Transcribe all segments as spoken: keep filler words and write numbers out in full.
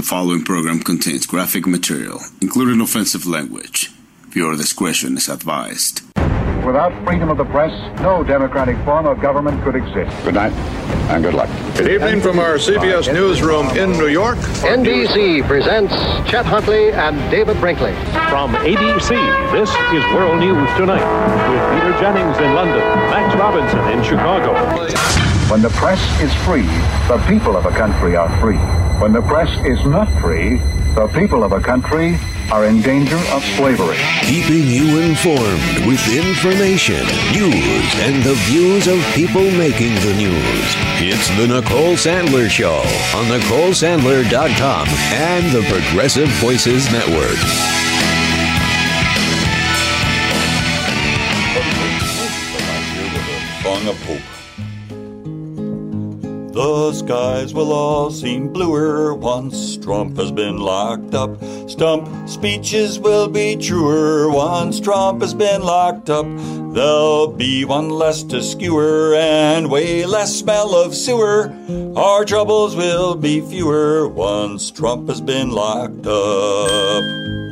The following program contains graphic material, including offensive language. Viewer discretion is advised. Without freedom of the press, no democratic form of government could exist. Good night, and good luck. Good evening from our C B S newsroom in New York. N B C presents Chet Huntley and David Brinkley. From A B C, this is World News Tonight, with Peter Jennings in London, Max Robinson in Chicago. When the press is free, the people of a country are free. When the press is not free, the people of a country are in danger of slavery. Keeping you informed with information, news, and the views of people making the news. It's the Nicole Sandler Show on Nicole Sandler dot com and the Progressive Voices Network. Song of Hope. The skies will all seem bluer once Trump has been locked up. Stump speeches will be truer once Trump has been locked up. There'll be one less to skewer and way less smell of sewer. Our troubles will be fewer once Trump has been locked up.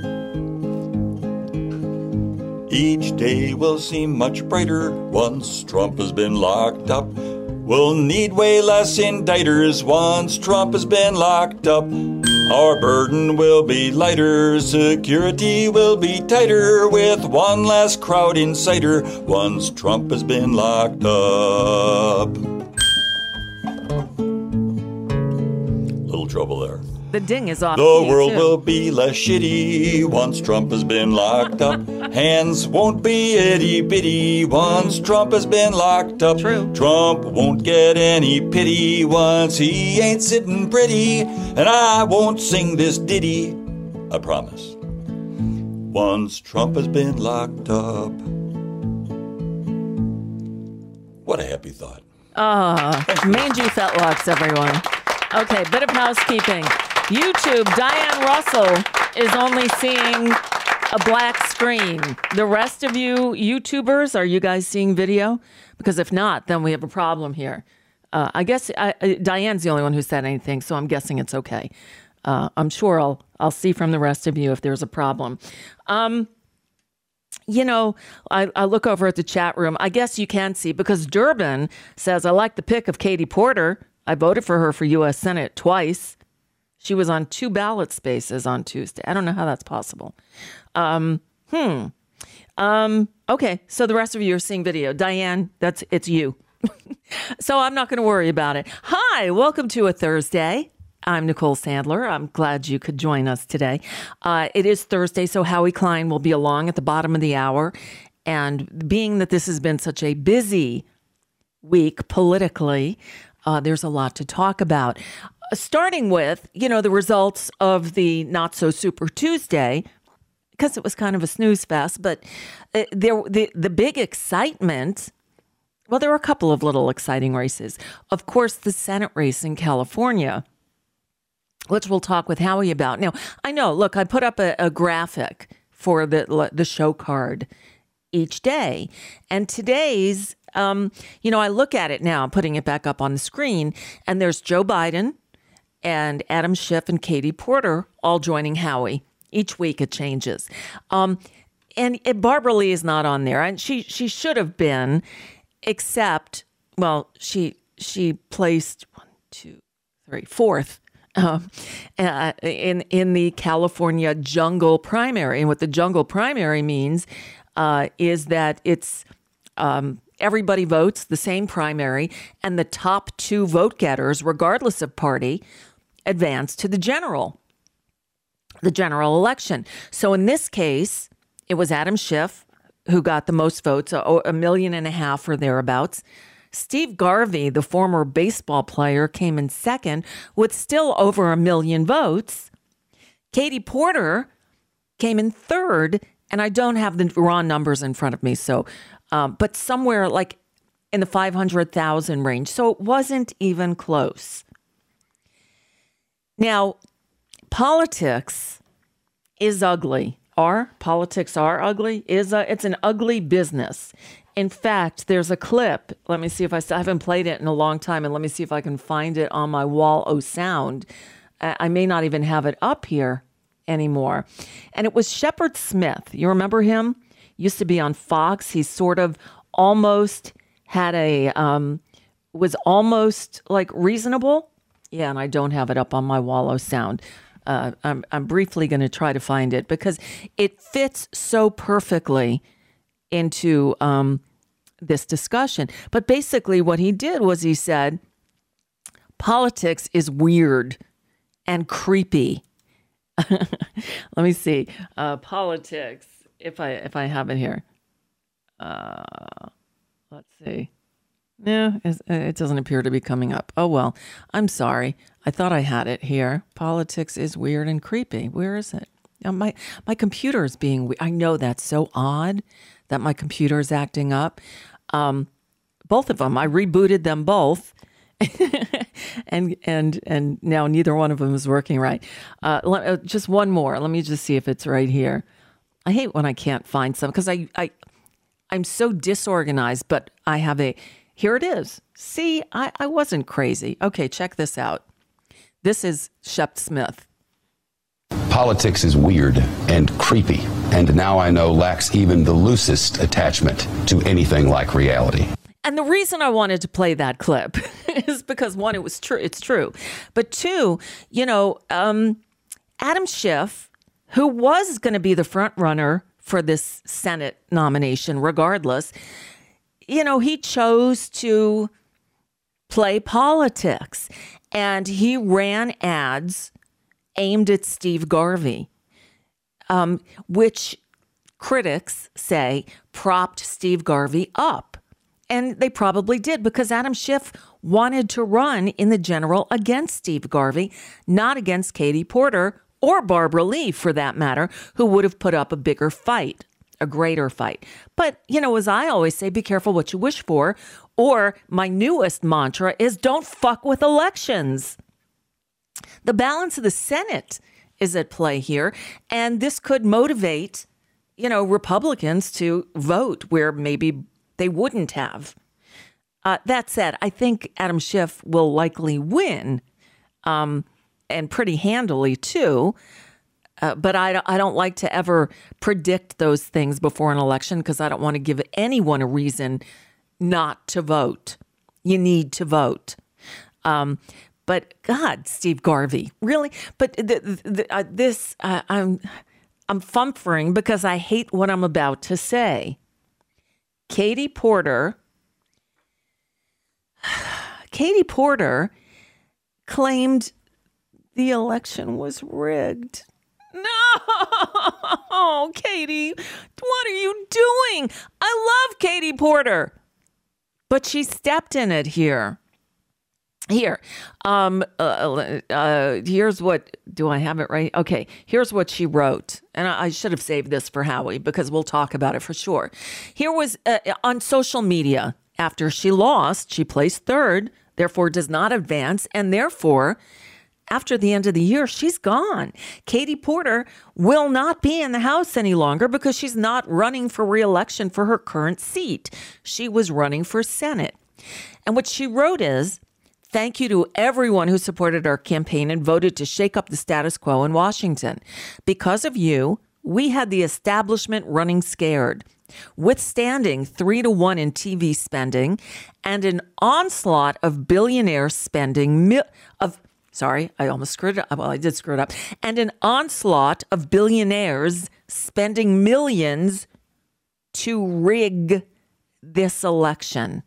Each day will seem much brighter once Trump has been locked up. We'll need way less indicters once Trump has been locked up. Our burden will be lighter, security will be tighter, with one less crowd insider once Trump has been locked up. Little trouble there. The ding is off. The world too. Will be less shitty once Trump has been locked up. Hands won't be itty bitty once Trump has been locked up. True. Trump won't get any pity once he ain't sitting pretty. And I won't sing this ditty, I promise, once Trump has been locked up. What a happy thought. Ah, uh, mangy fetlocks, everyone. Okay, bit of housekeeping. YouTube, Diane Russell is only seeing a black screen. The rest of you YouTubers, are you guys seeing video? Because if not, then we have a problem here. Uh, I guess I, I, Diane's the only one who said anything, so I'm guessing it's okay. Uh, I'm sure I'll I'll see from the rest of you if there's a problem. Um, you know, I, I look over at the chat room. I guess you can see, because Durbin says, I like the pick of Katie Porter. I voted for her for U S Senate twice. She was on two ballot spaces on Tuesday. I don't know how that's possible. Um, hmm. Um, okay, so the rest of you are seeing video. Diane, that's it's you. So I'm not going to worry about it. Hi, welcome to a Thursday. I'm Nicole Sandler. I'm glad you could join us today. Uh, it is Thursday, so Howie Klein will be along at the bottom of the hour. And being that this has been such a busy week politically, uh, there's a lot to talk about. Starting with, you know, the results of the Not So Super Tuesday, because it was kind of a snooze fest, but uh, there the, the big excitement, well, there were a couple of little exciting races. Of course, the Senate race in California, which we'll talk with Howie about. Now, I know, look, I put up a, a graphic for the the show card each day, and today's, um, you know, I look at it now, putting it back up on the screen, and there's Joe Biden and Adam Schiff and Katie Porter all joining Howie. Each week it changes. Um, and it, Barbara Lee is not on there. And she she should have been, except, well, she she placed one, two, three, fourth um, uh, in, in the California jungle primary. And what the jungle primary means uh, is that it's um, everybody votes the same primary, and the top two vote getters, regardless of party, advance to the general, the general election. So in this case, it was Adam Schiff who got the most votes, a, a million and a half or thereabouts. Steve Garvey, the former baseball player, came in second with still over a million votes. Katie Porter came in third, and I don't have the raw numbers in front of me, so um, but somewhere like in the five hundred thousand range. So it wasn't even close. Now, politics is ugly. Are politics are ugly? Is a, it's an ugly business. In fact, there's a clip. Let me see if I, I haven't played it in a long time, and let me see if I can find it on my wall o' sound. I may not even have it up here anymore. And it was Shepard Smith. You remember him? Used to be on Fox. He sort of almost had a, um, was almost like reasonable. Yeah, and I don't have it up on my Wallow sound. Uh, I'm, I'm briefly going to try to find it because it fits so perfectly into um, this discussion. But basically what he did was he said, politics is weird and creepy. Let me see. Uh, politics, if I if I have it here. Uh, let's see. No, it doesn't appear to be coming up. Oh, well, I'm sorry. I thought I had it here. Politics is weird and creepy. Where is it? Now, my, my computer is being weird. I know that's so odd that my computer is acting up. Um, both of them. I rebooted them both. and and and now neither one of them is working right. Uh, let, uh, just one more. Let me just see if it's right here. I hate when I can't find some because I, I, I'm so disorganized, but I have a... Here it is. See, I, I wasn't crazy. Okay, check this out. This is Shep Smith. Politics is weird and creepy, and now I know lacks even the loosest attachment to anything like reality. And the reason I wanted to play that clip is because, one, it was true. It's true. But two, you know, um, Adam Schiff, who was going to be the front runner for this Senate nomination, regardless, you know, he chose to play politics, and he ran ads aimed at Steve Garvey, um, which critics say propped Steve Garvey up. And they probably did because Adam Schiff wanted to run in the general against Steve Garvey, not against Katie Porter or Barbara Lee, for that matter, who would have put up a bigger fight. A greater fight. But, you know, as I always say, be careful what you wish for. Or my newest mantra is don't fuck with elections. The balance of the Senate is at play here. And this could motivate, you know, Republicans to vote where maybe they wouldn't have. Uh, that said, I think Adam Schiff will likely win, um, and pretty handily, too. Uh, but I, I don't like to ever predict those things before an election because I don't want to give anyone a reason not to vote. You need to vote. Um, but God, Steve Garvey, really? But the, the, uh, this, uh, I'm, I'm fumfering because I hate what I'm about to say. Katie Porter, Katie Porter claimed the election was rigged. No, Katie, what are you doing? I love Katie Porter, but she stepped in it here. Here, um, uh, uh, here's what, do I have it right? Okay, here's what she wrote. And I, I should have saved this for Howie because we'll talk about it for sure. Here was uh, on social media. After she lost, she placed third, therefore does not advance, and therefore after the end of the year, she's gone. Katie Porter will not be in the House any longer because she's not running for re-election for her current seat. She was running for Senate. And what she wrote is, thank you to everyone who supported our campaign and voted to shake up the status quo in Washington. Because of you, we had the establishment running scared, withstanding three to one in T V spending and an onslaught of billionaires spending mil- of Sorry, I almost screwed it up. Well, I did screw it up. And an onslaught of billionaires spending millions to rig this election.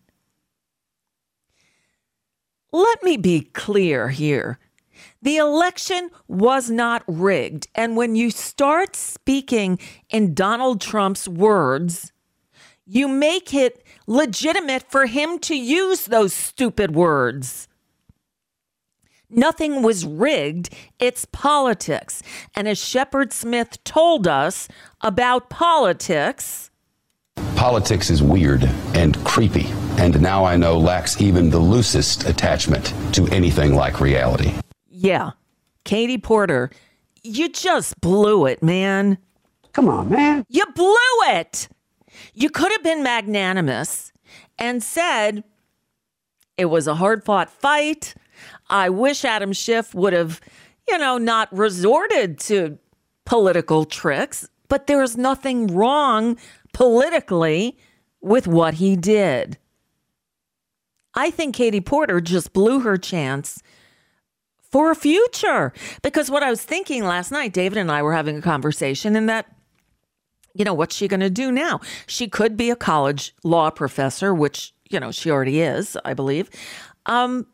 Let me be clear here. The election was not rigged. And when you start speaking in Donald Trump's words, you make it legitimate for him to use those stupid words. Nothing was rigged. It's politics. And as Shepard Smith told us about politics, politics is weird and creepy, and now I know lacks even the loosest attachment to anything like reality. Yeah. Katie Porter, you just blew it, man. Come on, man. You blew it. You could have been magnanimous and said it was a hard-fought fight. I wish Adam Schiff would have, you know, not resorted to political tricks, but there's nothing wrong politically with what he did. I think Katie Porter just blew her chance for a future, because what I was thinking last night, David and I were having a conversation, and that, you know, what's she going to do now? She could be a college law professor, which, you know, she already is, I believe. Um,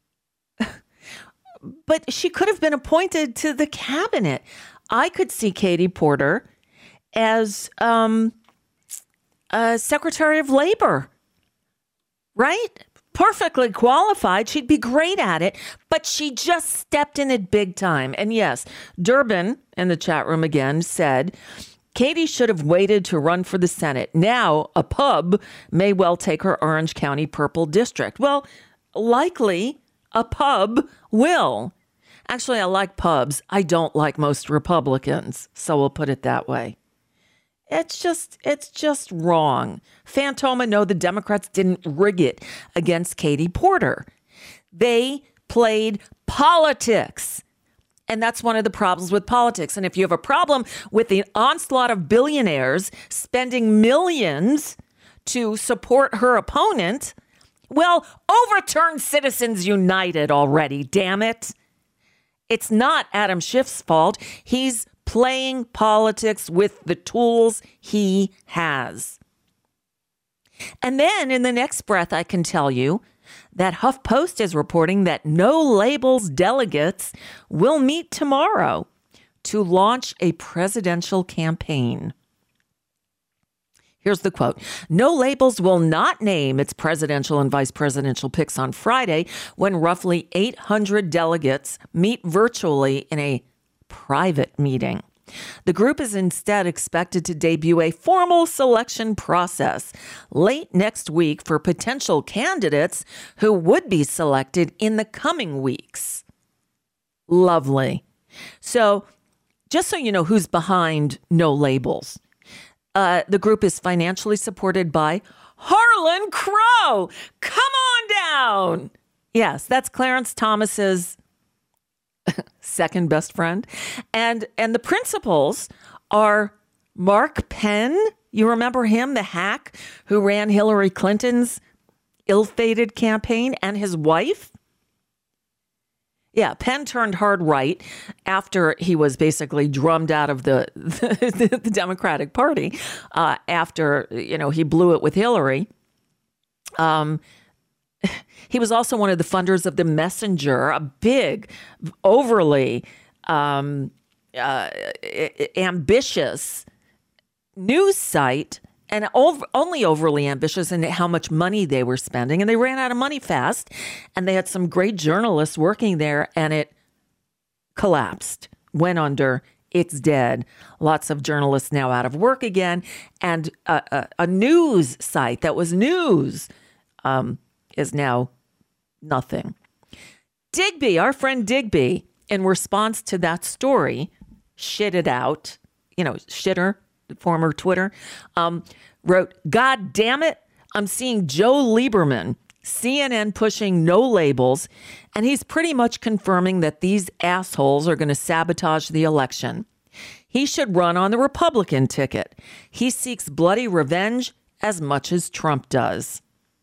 but she could have been appointed to the cabinet. I could see Katie Porter as um, a Secretary of Labor, right? Perfectly qualified. She'd be great at it, but she just stepped in it big time. And yes, Durbin in the chat room again said, Katie should have waited to run for the Senate. Now a pub may well take her Orange County purple district. Well, likely a pub will. Actually, I like pubs. I don't like most Republicans, so we'll put it that way. It's just, it's just wrong. Fantoma, no, the Democrats didn't rig it against Katie Porter. They played politics. And that's one of the problems with politics. And if you have a problem with the onslaught of billionaires spending millions to support her opponent, well, overturn Citizens United already, damn it. It's not Adam Schiff's fault. He's playing politics with the tools he has. And then in the next breath, I can tell you that HuffPost is reporting that No Labels delegates will meet tomorrow to launch a presidential campaign. Here's the quote. No Labels will not name its presidential and vice presidential picks on Friday when roughly eight hundred delegates meet virtually in a private meeting. The group is instead expected to debut a formal selection process late next week for potential candidates who would be selected in the coming weeks. Lovely. So just so you know who's behind No Labels, uh, the group is financially supported by Harlan Crow. Come on down. Yes, that's Clarence Thomas's second best friend. And and the principals are Mark Penn. You remember him, the hack who ran Hillary Clinton's ill-fated campaign, and his wife? Yeah, Penn turned hard right after he was basically drummed out of the, the, the Democratic Party uh, after, you know, he blew it with Hillary. Um He was also one of the funders of The Messenger, a big, overly um, uh, ambitious news site, and ov- only overly ambitious in how much money they were spending. And they ran out of money fast, and they had some great journalists working there, and it collapsed, went under. It's dead. Lots of journalists now out of work again, and a, a, a news site that was news um, is now nothing. Digby, our friend Digby, in response to that story, shitted out, you know, shitter, former Twitter, um, wrote, God damn it, I'm seeing Joe Lieberman, C N N pushing No Labels, and he's pretty much confirming that these assholes are going to sabotage the election. He should run on the Republican ticket. He seeks bloody revenge as much as Trump does.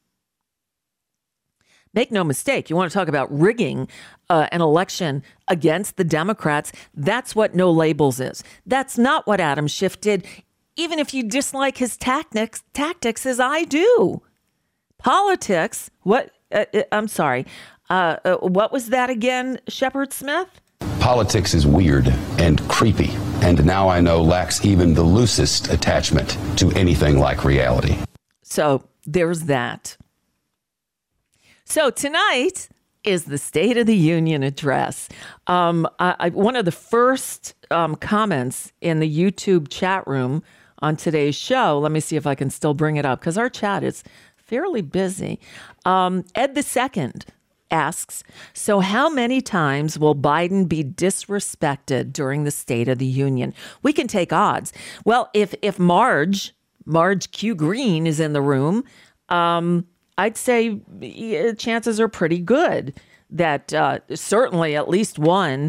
Make no mistake, you want to talk about rigging uh, an election against the Democrats, that's what No Labels is. That's not what Adam Schiff did, even if you dislike his tactics, tactics as I do. Politics, what, uh, I'm sorry, uh, uh, what was that again, Shepard Smith? Politics is weird and creepy, and now I know lacks even the loosest attachment to anything like reality. So there's that. So tonight is the State of the Union address. Um, I, I, one of the first um, comments in the YouTube chat room on today's show, let me see if I can still bring it up because our chat is fairly busy. Um, Ed the Second asks, so how many times will Biden be disrespected during the State of the Union? We can take odds. Well, if if Marge, Marge Q. Green is in the room, um, I'd say chances are pretty good that uh, certainly at least one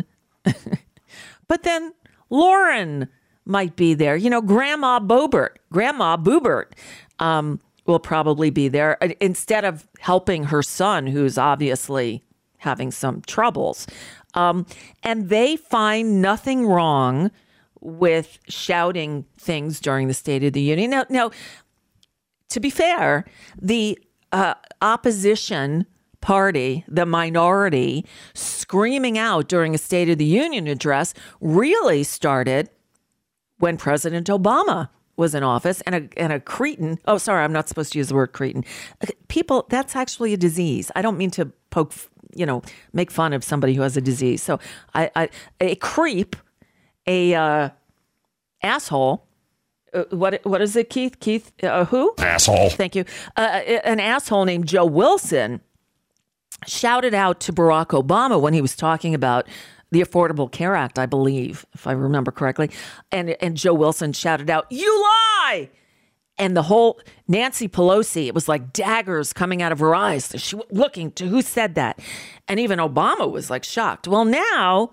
But then Lauren might be there. You know, Grandma Boebert, Grandma Boebert um, will probably be there instead of helping her son, who's obviously having some troubles. Um, and they find nothing wrong with shouting things during the State of the Union. Now, now to be fair, the uh, opposition party, the minority, screaming out during a State of the Union address really started when President Obama was in office, and a and a cretin. Oh, sorry, I'm not supposed to use the word cretin. People, that's actually a disease. I don't mean to poke, you know, make fun of somebody who has a disease. So, I, I a creep, a uh, asshole. Uh, what what is it, Keith? Keith, uh, who? Asshole. Thank you. Uh, an asshole named Joe Wilson shouted out to Barack Obama when he was talking about the Affordable Care Act, I believe, if I remember correctly. And and Joe Wilson shouted out, "You lie!" And the whole Nancy Pelosi, it was like daggers coming out of her eyes. She was looking to who said that. And even Obama was like shocked. Well, now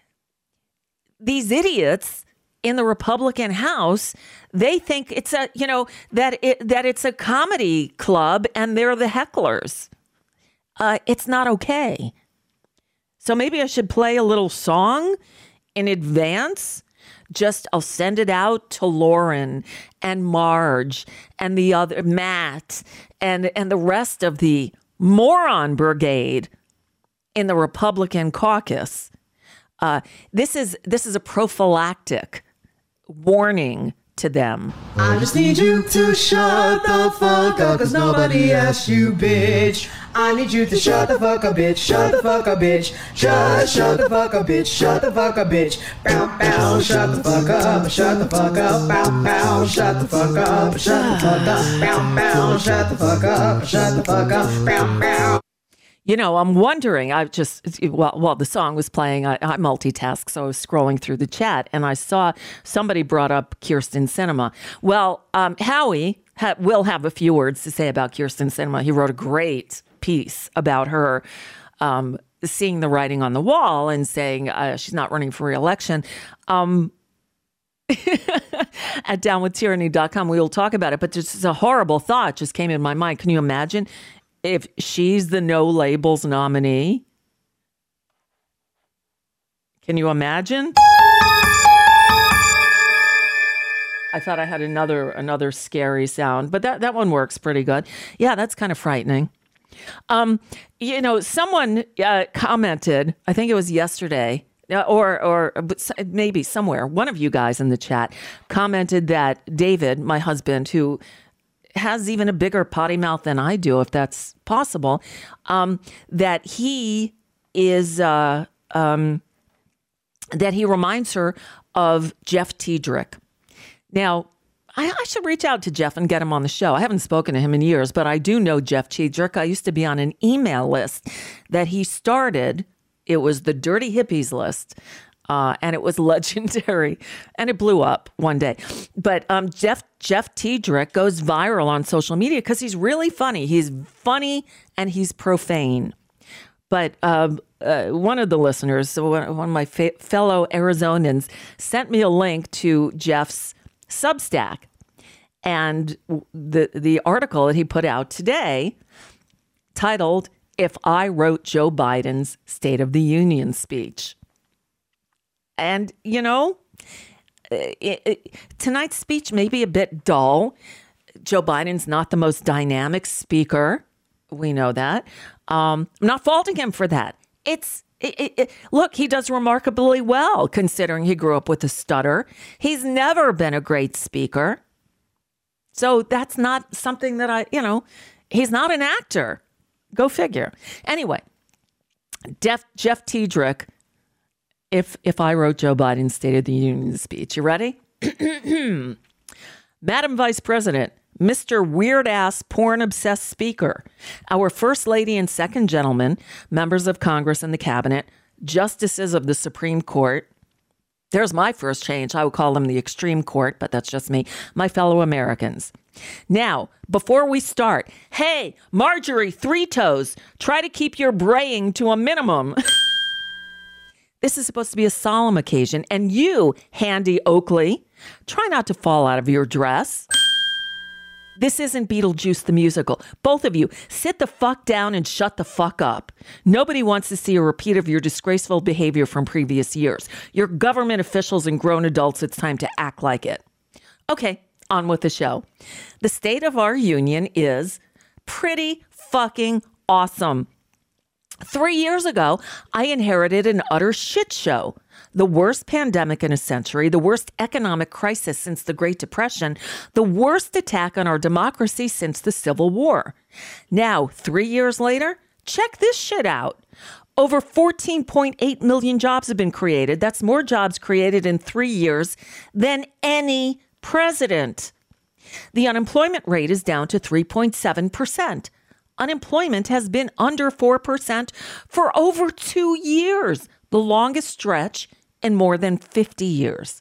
these idiots in the Republican House, they think it's a, you know, that it, that it's a comedy club and they're the hecklers. Uh, it's not okay. So maybe I should play a little song in advance. Just I'll send it out to Lauren and Marge and the other Matt and and the rest of the moron brigade in the Republican caucus. Uh, this is this is a prophylactic warning to them. I just need you to shut the fuck up, cause nobody asked you, bitch. I need you to shut the fuck up, bitch. Shut the fuck up, bitch. Just shut the fuck up, bitch. Shut the fuck up, bitch. Bow, bow, shut the fuck up. Shut the fuck up. Bow, bow, shut the fuck up. Shut the fuck up. Bow, bow, shut the fuck up. Shut the fuck up. Bow, bow. You know, I'm wondering, I just, while, while the song was playing, I, I multitask, so I was scrolling through the chat, and I saw somebody brought up Kyrsten Sinema. Well, um, Howie ha- will have a few words to say about Kyrsten Sinema. He wrote a great piece about her um, seeing the writing on the wall and saying uh, she's not running for re-election. Um, at down with tyranny dot com, we will talk about it, but just a horrible thought just came in my mind. Can you imagine if she's the No Labels nominee? Can you imagine? I thought I had another another scary sound, but that, that one works pretty good. Yeah, that's kind of frightening. Um, you know, someone uh, commented, I think it was yesterday, uh, or or maybe somewhere, one of you guys in the chat commented that David, my husband, who has even a bigger potty mouth than I do, if that's possible, um, that he is, uh, um, that he reminds her of Jeff Tiedrich. Now, I, I should reach out to Jeff and get him on the show. I haven't spoken to him in years, but I do know Jeff Tiedrich. I used to be on an email list that he started. It was the Dirty Hippies list. Uh, and it was legendary, and it blew up one day. But um, Jeff Jeff Tiedrich goes viral on social media because he's really funny. He's funny and he's profane. But um, uh, one of the listeners, one of my fa- fellow Arizonans, sent me a link to Jeff's Substack, and the the article that he put out today, titled "If I Wrote Joe Biden's State of the Union Speech." And, you know, it, it, tonight's speech may be a bit dull. Joe Biden's not the most dynamic speaker. We know that. Um, I'm not faulting him for that. It's it, it, it, look, he does remarkably well considering he grew up with a stutter. He's never been a great speaker. So that's not something that I, you know, he's not an actor. Go figure. Anyway, Jeff, Jeff Tiedrich. If if I wrote Joe Biden's State of the Union speech, you ready? Madam Vice President, Mister Weird-ass porn-obsessed speaker, our First Lady and Second Gentleman, members of Congress and the Cabinet, justices of the Supreme Court. There's my first change. I would call them the Extreme Court, but that's just me. My fellow Americans. Now, before we start, hey, Marjorie Three Toes, try to keep your braying to a minimum. This is supposed to be a solemn occasion. And you, Handy Oakley, try not to fall out of your dress. This isn't Beetlejuice the musical. Both of you, sit the fuck down and shut the fuck up. Nobody wants to see a repeat of your disgraceful behavior from previous years. You're government officials and grown adults. It's time to act like it. Okay, on with the show. The state of our union is pretty fucking awesome. Three years ago, I inherited an utter shit show. The worst pandemic in a century, the worst economic crisis since the Great Depression, the worst attack on our democracy since the Civil War. Now, three years later, check this shit out. Over fourteen point eight million jobs have been created. That's more jobs created in three years than any president. The unemployment rate is down to three point seven percent. Unemployment has been under four percent for over two years, the longest stretch in more than fifty years.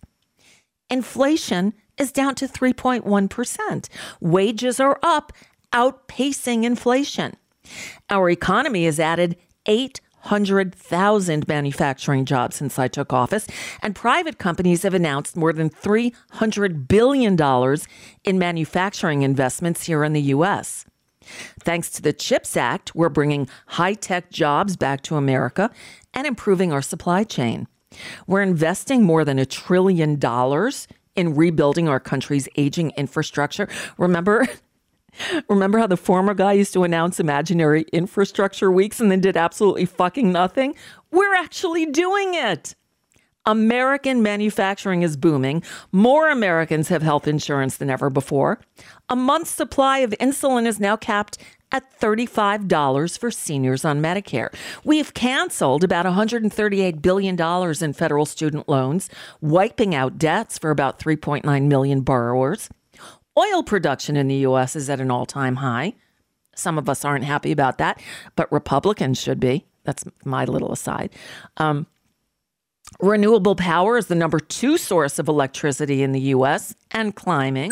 Inflation is down to three point one percent. Wages are up, outpacing inflation. Our economy has added eight hundred thousand manufacturing jobs since I took office, and private companies have announced more than three hundred billion dollars in manufacturing investments here in the U S. Thanks to the CHIPS Act, we're bringing high-tech jobs back to America and improving our supply chain. We're investing more than a trillion dollars in rebuilding our country's aging infrastructure. Remember, remember how the former guy used to announce imaginary infrastructure weeks and then did absolutely fucking nothing? We're actually doing it. American manufacturing is booming. More Americans have health insurance than ever before. A month's supply of insulin is now capped at thirty-five dollars for seniors on Medicare. We've canceled about one hundred thirty-eight billion dollars in federal student loans, wiping out debts for about three point nine million borrowers. Oil production in the U S is at an all-time high. Some of us aren't happy about that, but Republicans should be. That's my little aside. Um, Renewable power is the number two source of electricity in the U S and climbing.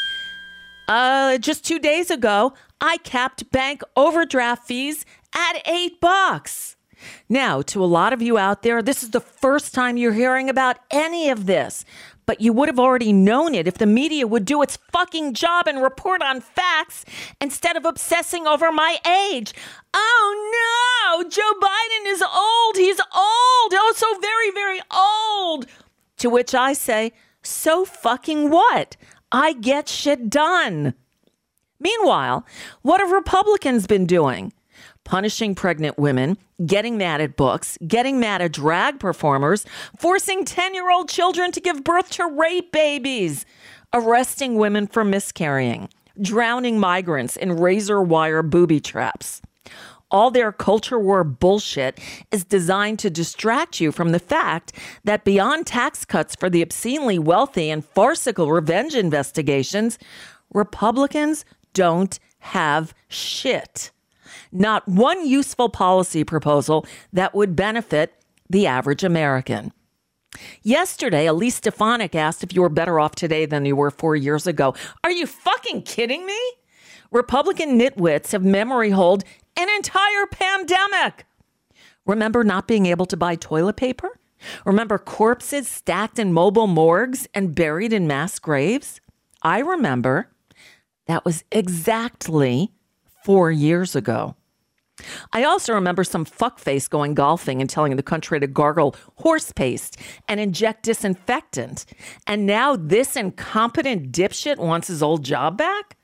Uh, just two days ago, I capped bank overdraft fees at eight bucks. Now, to a lot of you out there, this is the first time you're hearing about any of this, but you would have already known it if the media would do its fucking job and report on facts instead of obsessing over my age. Oh no, Joe Biden is old. He's old. Oh, so very, very old. To which I say, so fucking what? I get shit done. Meanwhile, what have Republicans been doing? Punishing pregnant women, getting mad at books, getting mad at drag performers, forcing ten-year-old children to give birth to rape babies, arresting women for miscarrying, drowning migrants in razor wire booby traps. All their culture war bullshit is designed to distract you from the fact that beyond tax cuts for the obscenely wealthy and farcical revenge investigations, Republicans don't have shit. Not one useful policy proposal that would benefit the average American. Yesterday, Elise Stefanik asked if you were better off today than you were four years ago. Are you fucking kidding me? Republican nitwits have memory hold an entire pandemic. Remember not being able to buy toilet paper? Remember corpses stacked in mobile morgues and buried in mass graves? I remember. That was exactly four years ago. I also remember some fuckface going golfing and telling the country to gargle horse paste and inject disinfectant. And now this incompetent dipshit wants his old job back?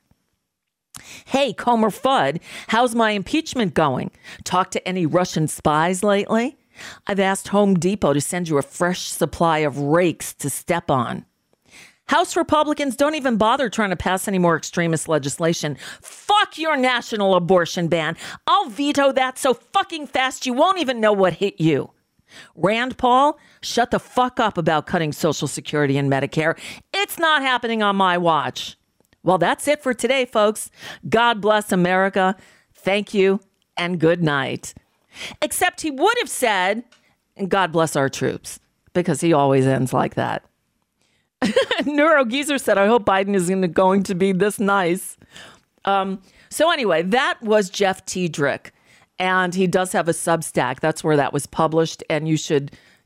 Hey, Comer Fudd, how's my impeachment going? Talked to any Russian spies lately? I've asked Home Depot to send you a fresh supply of rakes to step on. House Republicans don't even bother trying to pass any more extremist legislation. Fuck your national abortion ban. I'll veto that so fucking fast you won't even know what hit you. Rand Paul, shut the fuck up about cutting Social Security and Medicare. It's not happening on my watch. Well, that's it for today, folks. God bless America. Thank you and good night. Except he would have said, and God bless our troops, because he always ends like that. Neuro Geezer said, I hope Biden isn't going to be this nice. Um, so anyway, that was Jeff Tiedrich, and he does have a Substack. That's where that was published, and you should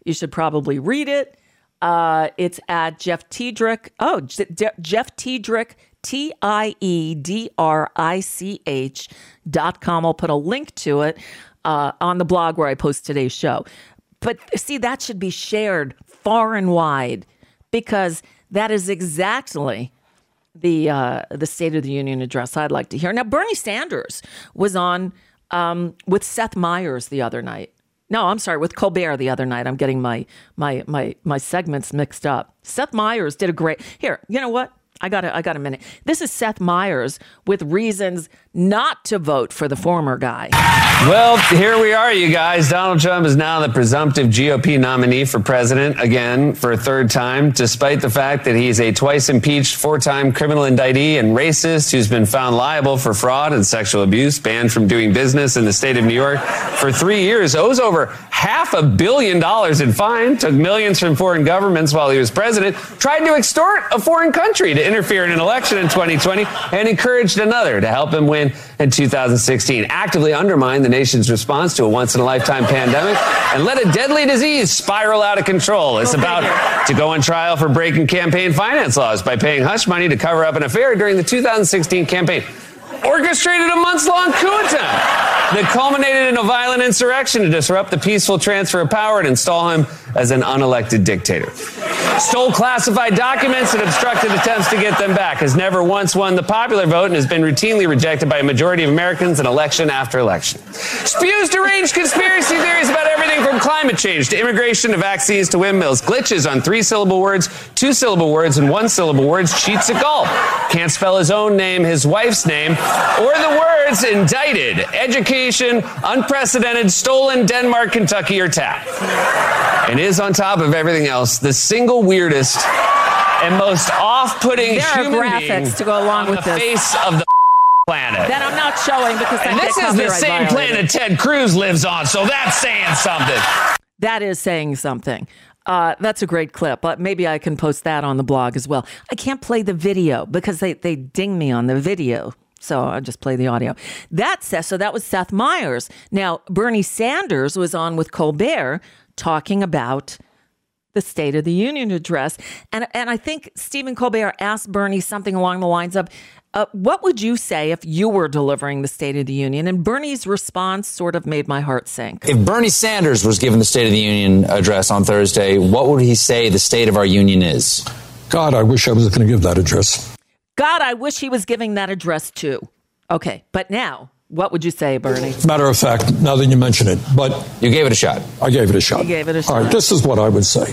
You should probably read it. Uh, it's at Jeff Tiedrich. Oh, J- J- Jeff Tiedrich, T I E D R I C H dot com. I'll put a link to it uh, on the blog where I post today's show. But see, that should be shared far and wide, because that is exactly the uh, the State of the Union address I'd like to hear. Now, Bernie Sanders was on um, with Seth Meyers the other night. No, I'm sorry, with Colbert the other night. I'm getting my my my my segments mixed up. Seth Meyers did a great. Here, you know what? I got a, I got a minute. This is Seth Meyers with reasons not to vote for the former guy. Well, here we are, you guys. Donald Trump is now the presumptive G O P nominee for president again for a third time, despite the fact that he's a twice impeached, four-time criminal indictee and racist who's been found liable for fraud and sexual abuse, banned from doing business in the state of New York for three years, owes over half a billion dollars in fine, took millions from foreign governments while he was president, tried to extort a foreign country to interfere in an election in twenty twenty, and encouraged another to help him win in two thousand sixteen, actively undermined the nation's response to a once-in-a-lifetime pandemic, and let a deadly disease spiral out of control. It's about to go on trial for breaking campaign finance laws by paying hush money to cover up an affair during the two thousand sixteen campaign. Orchestrated a months-long coup attempt that culminated in a violent insurrection to disrupt the peaceful transfer of power and install him as an unelected dictator. Stole classified documents and obstructed attempts to get them back. Has never once won the popular vote and has been routinely rejected by a majority of Americans in election after election. Spews deranged conspiracy theories about everything from climate change to immigration to vaccines to windmills. Glitches on three-syllable words, two-syllable words, and one-syllable words. Cheats at golf. Can't spell his own name, his wife's name, or the words indicted, education, unprecedented, stolen, Denmark, Kentucky, or tap. And is, on top of everything else, the single weirdest and most off-putting there human are graphics being to go along on with the this. face of the planet. That I'm not showing because and I this is the same planet Ted Cruz lives on, so that's saying something. That is saying something. Uh, that's a great clip, but maybe I can post that on the blog as well. I can't play the video because they, they ding me on the video. So I'll just play the audio. That says, so that was Seth Meyers. Now, Bernie Sanders was on with Colbert talking about the State of the Union address. And, and I think Stephen Colbert asked Bernie something along the lines of, uh, what would you say if you were delivering the State of the Union? And Bernie's response sort of made my heart sink. If Bernie Sanders was given the State of the Union address on Thursday, what would he say the state of our union is? God, I wish I was going to give that address. God, I wish he was giving that address too. Okay, but now, what would you say, Bernie? Matter of fact, now that you mention it, but... You gave it a shot. I gave it a shot. You gave it a shot. All right, this is what I would say.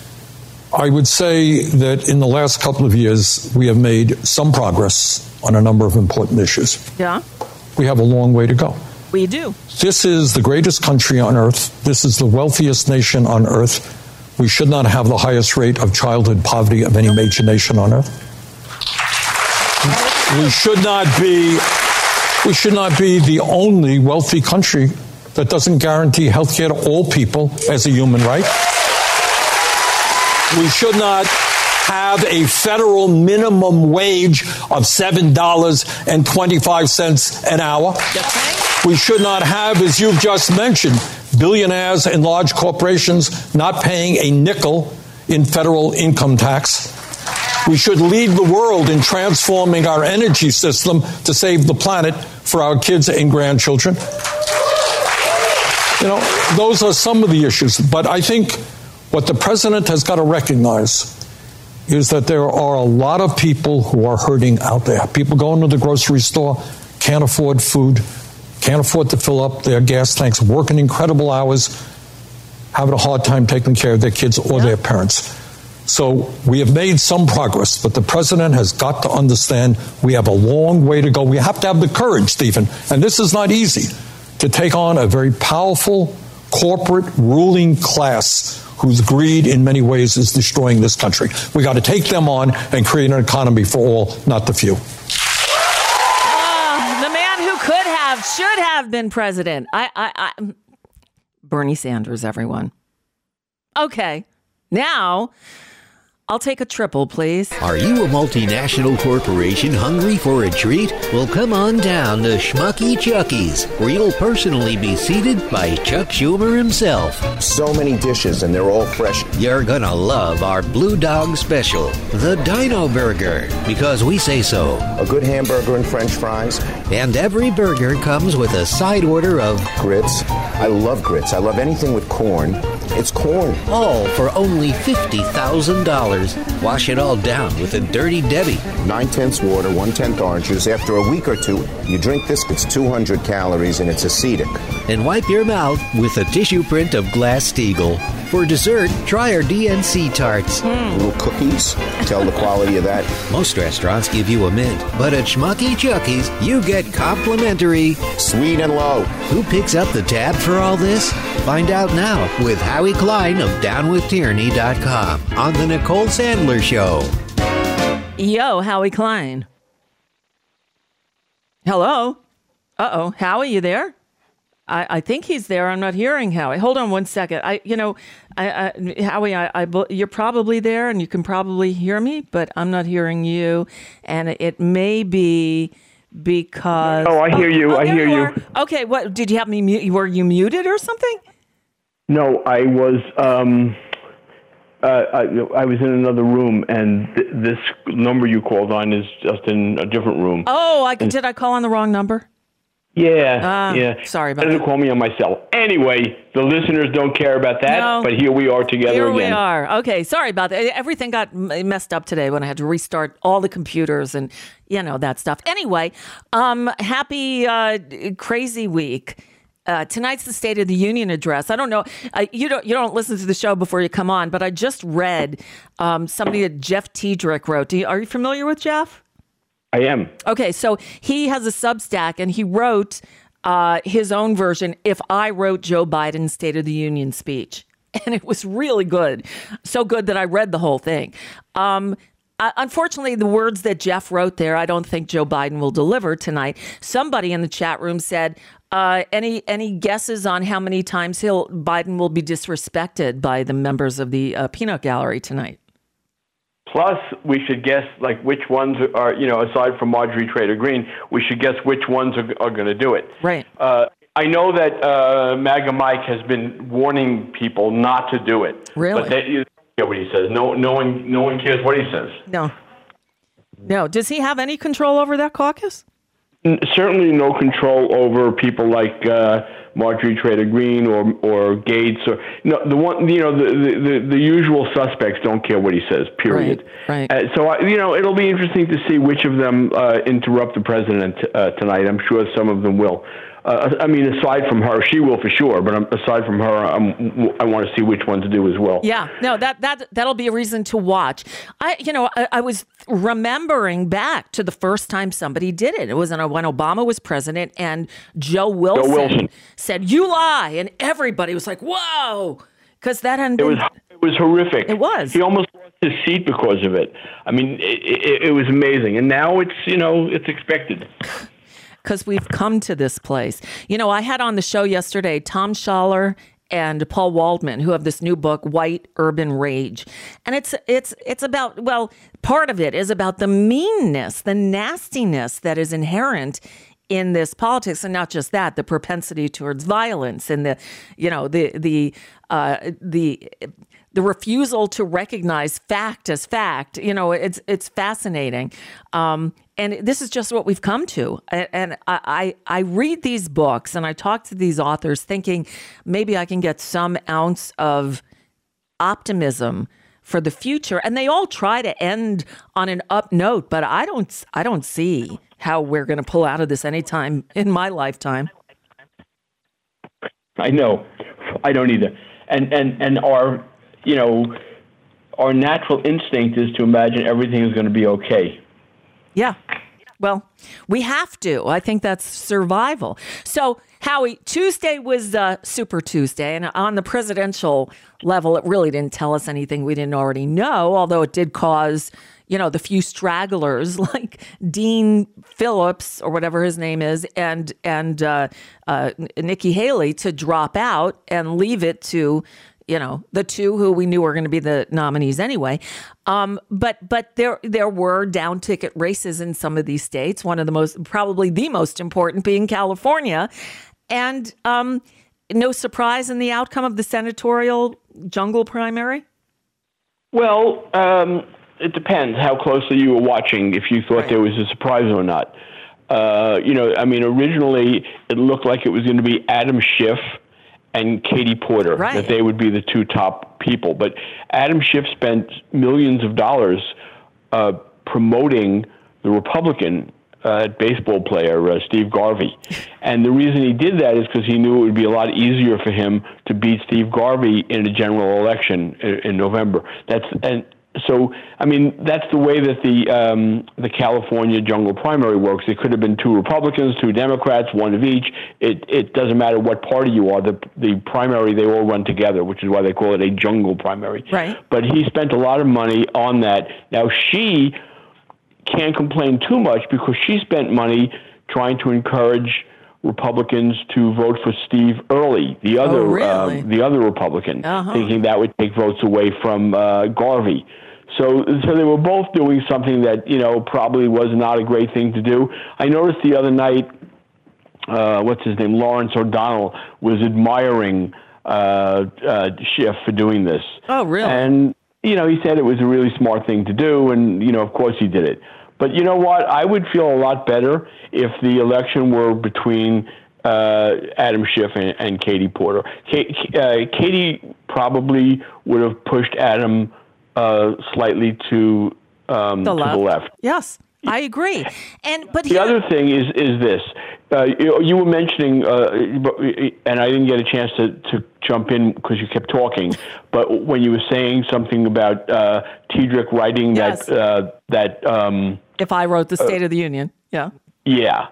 I would say that in the last couple of years, we have made some progress on a number of important issues. Yeah. We have a long way to go. We do. This is the greatest country on earth. This is the wealthiest nation on earth. We should not have the highest rate of childhood poverty of any major nation on earth. We should not be, we should not be the only wealthy country that doesn't guarantee health care to all people as a human right. We should not have a federal minimum wage of seven dollars and twenty-five cents an hour. We should not have, as you've just mentioned, billionaires and large corporations not paying a nickel in federal income tax. We should lead the world in transforming our energy system to save the planet for our kids and grandchildren. You know, those are some of the issues. But I think what the president has got to recognize is that there are a lot of people who are hurting out there. People going to the grocery store, can't afford food, can't afford to fill up their gas tanks, working incredible hours, having a hard time taking care of their kids or their parents. So we have made some progress, but the president has got to understand we have a long way to go. We have to have the courage, Stephen, and this is not easy, to take on a very powerful corporate ruling class whose greed in many ways is destroying this country. We got to take them on and create an economy for all, not the few. Oh, the man who could have, should have been president. I, I, I Bernie Sanders, everyone. Okay, now I'll take a triple, please. Are you a multinational corporation hungry for a treat? Well, come on down to Schmucky Chucky's, where you'll personally be seated by Chuck Schumer himself. So many dishes, and they're all fresh. You're gonna love our Blue Dog Special, the Dino Burger, because we say so. A good hamburger and French fries. And every burger comes with a side order of grits. I love grits. I love anything with corn. It's corn. All for only fifty thousand dollars. Wash it all down with a Dirty Debbie. Nine-tenths water, one-tenth orange juice. After a week or two, you drink this, it's two hundred calories, and it's acidic. And wipe your mouth with a tissue print of Glass-Steagall. For dessert, try our D N C tarts. Mm. Little cookies. Tell the quality of that. Most restaurants give you a mint, but at Schmucky Chucky's, you get complimentary sweet and low. Who picks up the tab for all this? Find out now with Howie Klein of down with tyranny dot com on the Nicole Sandler Show. Yo, Howie Klein. Hello? Uh-oh. Howie, you there? I, I think he's there. I'm not hearing Howie. Hold on one second. I, you know, I, I, Howie, I, I, you're probably there and you can probably hear me, but I'm not hearing you. And it may be because... Oh, I hear you. Oh, I hear you. you. Okay. What, did you have me mute? Were you muted or something? No, I was, um, uh, I, I was in another room and th- this number you called on is just in a different room. Oh, I, and, did I call on the wrong number? Yeah, uh, yeah. Sorry about that. Didn't that. call me on my cell. Anyway, the listeners don't care about that, no. but here we are together here again. Here we are. Okay, sorry about that. Everything got m- messed up today when I had to restart all the computers and, you know, that stuff. Anyway, um, happy uh, crazy week. Uh, tonight's the State of the Union address. I don't know. Uh, you don't you don't listen to the show before you come on, but I just read um, somebody that Jeff Tiedrich wrote. Do you, are you familiar with Jeff? I am. Okay, so he has a Substack, and he wrote uh, his own version, If I Wrote Joe Biden's State of the Union speech. And it was really good. So good that I read the whole thing. Um, uh, unfortunately, the words that Jeff wrote there, I don't think Joe Biden will deliver tonight. Somebody in the chat room said, uh, any any guesses on how many times he'll Biden will be disrespected by the members of the uh, peanut gallery tonight? Plus, we should guess, like, which ones are, you know, aside from Marjorie Trader Green, we should guess which ones are, are going to do it. Right. Uh, I know that uh, MAGA Mike has been warning people not to do it. Really? But they, you know what he says. No, no one, no one cares what he says. No. No. Does he have any control over that caucus? N- certainly no control over people like uh, Marjorie Trader Green or or Gates or no the one you know the, the, the usual suspects don't care what he says. Period. Right. right. Uh, so I, you know it'll be interesting to see which of them uh, interrupt the president uh, tonight. I'm sure some of them will. Uh, I mean, aside from her, she will for sure. But um, aside from her, um, I want to see which ones to do as well. Yeah, no, that that that'll be a reason to watch. I, you know, I, I was remembering back to the first time somebody did it. It was when Obama was president, and Joe Wilson, Joe Wilson. said, "You lie," and everybody was like, "Whoa," because that hadn't. It been... was it was horrific. It was. He almost lost his seat because of it. I mean, it, it, it was amazing, and now it's you know it's expected. Because we've come to this place. You know, I had on the show yesterday Tom Schaller and Paul Waldman, who have this new book, White Urban Rage. And it's it's it's about, well, part of it is about the meanness, the nastiness that is inherent in this politics. And not just that, the propensity towards violence and the, you know, the the uh, the the refusal to recognize fact as fact. You know, it's it's fascinating. Um, and this is just what we've come to. And I, I read these books and I talk to these authors thinking maybe I can get some ounce of optimism for the future. And they all try to end on an up note, but I don't I don't see how we're going to pull out of this anytime in my lifetime. I know. I don't either. And and and our, you know, our natural instinct is to imagine everything is going to be okay. Yeah. Well, we have to. I think that's survival. So, Howie, Tuesday was uh, Super Tuesday, and on the presidential level, it really didn't tell us anything we didn't already know, although it did cause, you know, the few stragglers like Dean Phillips or whatever his name is and and uh, uh, Nikki Haley to drop out and leave it to, you know, the two who we knew were going to be the nominees anyway. Um, but but there there were down ticket races in some of these states. One of the most, probably the most important, being California, and um, no surprise in the outcome of the senatorial jungle primary. Well, um, it depends how closely you were watching. If you thought right. there was a surprise or not. Uh, you know, I mean, originally it looked like it was going to be Adam Schiff and Katie Porter, right. that they would be the two top people. But Adam Schiff spent millions of dollars uh, promoting the Republican uh, baseball player, uh, Steve Garvey. And the reason he did that is because he knew it would be a lot easier for him to beat Steve Garvey in a general election in, in November. That's and so, I mean, that's the way that the um, the California jungle primary works. It could have been two Republicans, two Democrats, one of each. It it doesn't matter what party you are. The the primary, they all run together, which is why they call it a jungle primary. Right. But he spent a lot of money on that. Now, she can't complain too much because she spent money trying to encourage Republicans to vote for Steve Early, the other oh, really? uh, the other Republican, uh-huh. thinking that would take votes away from uh, Garvey. So, so they were both doing something that, you know, probably was not a great thing to do. I noticed the other night, uh, what's his name, Lawrence O'Donnell, was admiring uh, uh, Schiff for doing this. Oh, really? And, you know, he said it was a really smart thing to do, and, you know, of course he did it. But you know what? I would feel a lot better if the election were between uh, Adam Schiff and, and Katie Porter. K- uh, Katie probably would have pushed Adam uh, slightly to um, the to left. the left. Yes, I agree. And but the here- other thing is is this: uh, you, you were mentioning, uh, and I didn't get a chance to, to jump in because you kept talking. But when you were saying something about uh, Tiedrick writing yes. that uh, that. Um, If I wrote the State uh, of the Union, yeah. Yeah.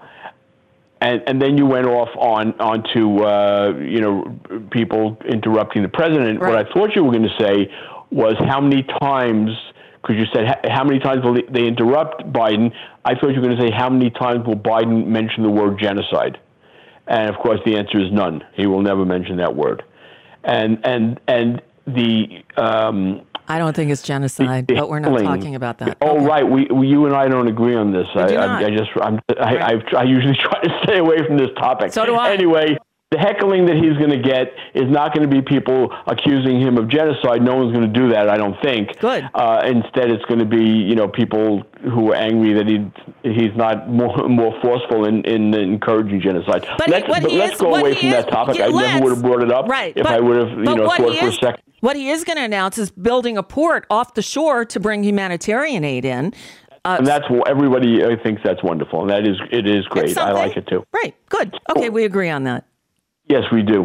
And and then you went off on onto uh, you know, people interrupting the president. Right. What I thought you were going to say was how many times, because you said how many times will they interrupt Biden. I thought you were going to say how many times will Biden mention the word genocide. And of course the answer is none. He will never mention that word. And and and the um, I don't think it's genocide, but we're not talking about that. Oh, okay. right. We, we, you and I don't agree on this. I, I, I just, I'm, I, right. I, I usually try to stay away from this topic. So do I. Anyway, the heckling that he's going to get is not going to be people accusing him of genocide. No one's going to do that, I don't think. Good. Uh, instead, it's going to be, you know, people who are angry that he he's not more more forceful in, in encouraging genocide. But let's, he, but let's is, go away from is, that topic. yeah, I never would have brought it up right, if but, I would have, you know, thought for is, a second. What he is going to announce is building a port off the shore to bring humanitarian aid in. Uh, and that's what everybody uh, thinks that's wonderful. And that is, it is great. I like it too. Right. Good. Okay. We agree on that. Yes, we do.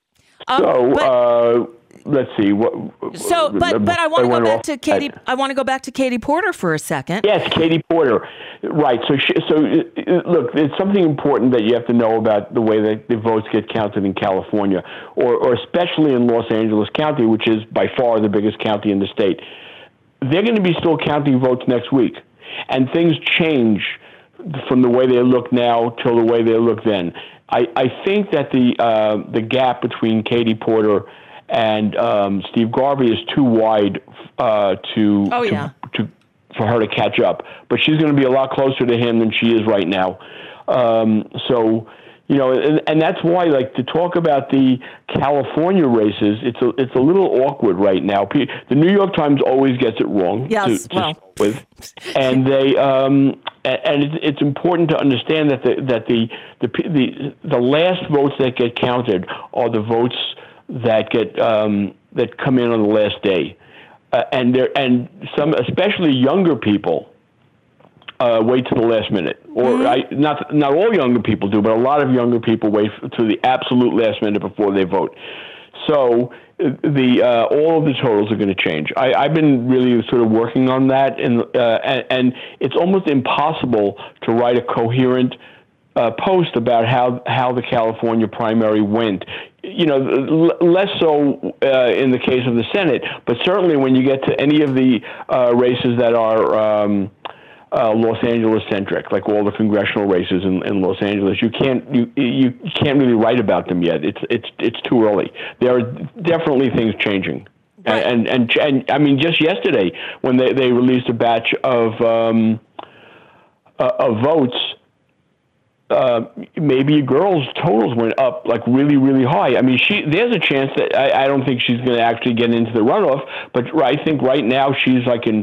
Um, so, but, uh, let's see. What, so, but, but I want to go back off. to Katie. I want to go back to Katie Porter for a second. Yes, Katie Porter. Right. So, she, so uh, look, it's something important that you have to know about the way that the votes get counted in California, or, or especially in Los Angeles County, which is by far the biggest county in the state. They're going to be still counting votes next week, and things change from the way they look now till the way they look then. I, I think that the uh, the gap between Katie Porter and um, Steve Garvey is too wide uh, to, oh, yeah. to to for her to catch up. But she's going to be a lot closer to him than she is right now. Um, so, you know, and, and that's why, like, to talk about the California races, it's a it's a little awkward right now. The New York Times always gets it wrong. Yes, to, to well. start with, and they um, and it's, it's important to understand that the that the the the the last votes that get counted are the votes that get um, that come in on the last day, uh, and there and some especially younger people uh, wait to the last minute, or mm-hmm. I, not not all younger people do, but a lot of younger people wait to the absolute last minute before they vote. So the uh, all of the totals are going to change. I, I've been really sort of working on that, and, uh, and and it's almost impossible to write a coherent uh, post about how how the California primary went. You know, l- less so uh, in the case of the Senate, but certainly when you get to any of the uh, races that are um, uh, Los Angeles centric, like all the congressional races in, in Los Angeles. You can't you you can't really write about them yet. It's it's it's too early. There are definitely things changing, right. and, and and and I mean, just yesterday when they, they released a batch of um, uh, of votes. Uh, maybe a girl's totals went up like really, really high. I mean, she there's a chance that I, I don't think she's going to actually get into the runoff, but I think right now she's like in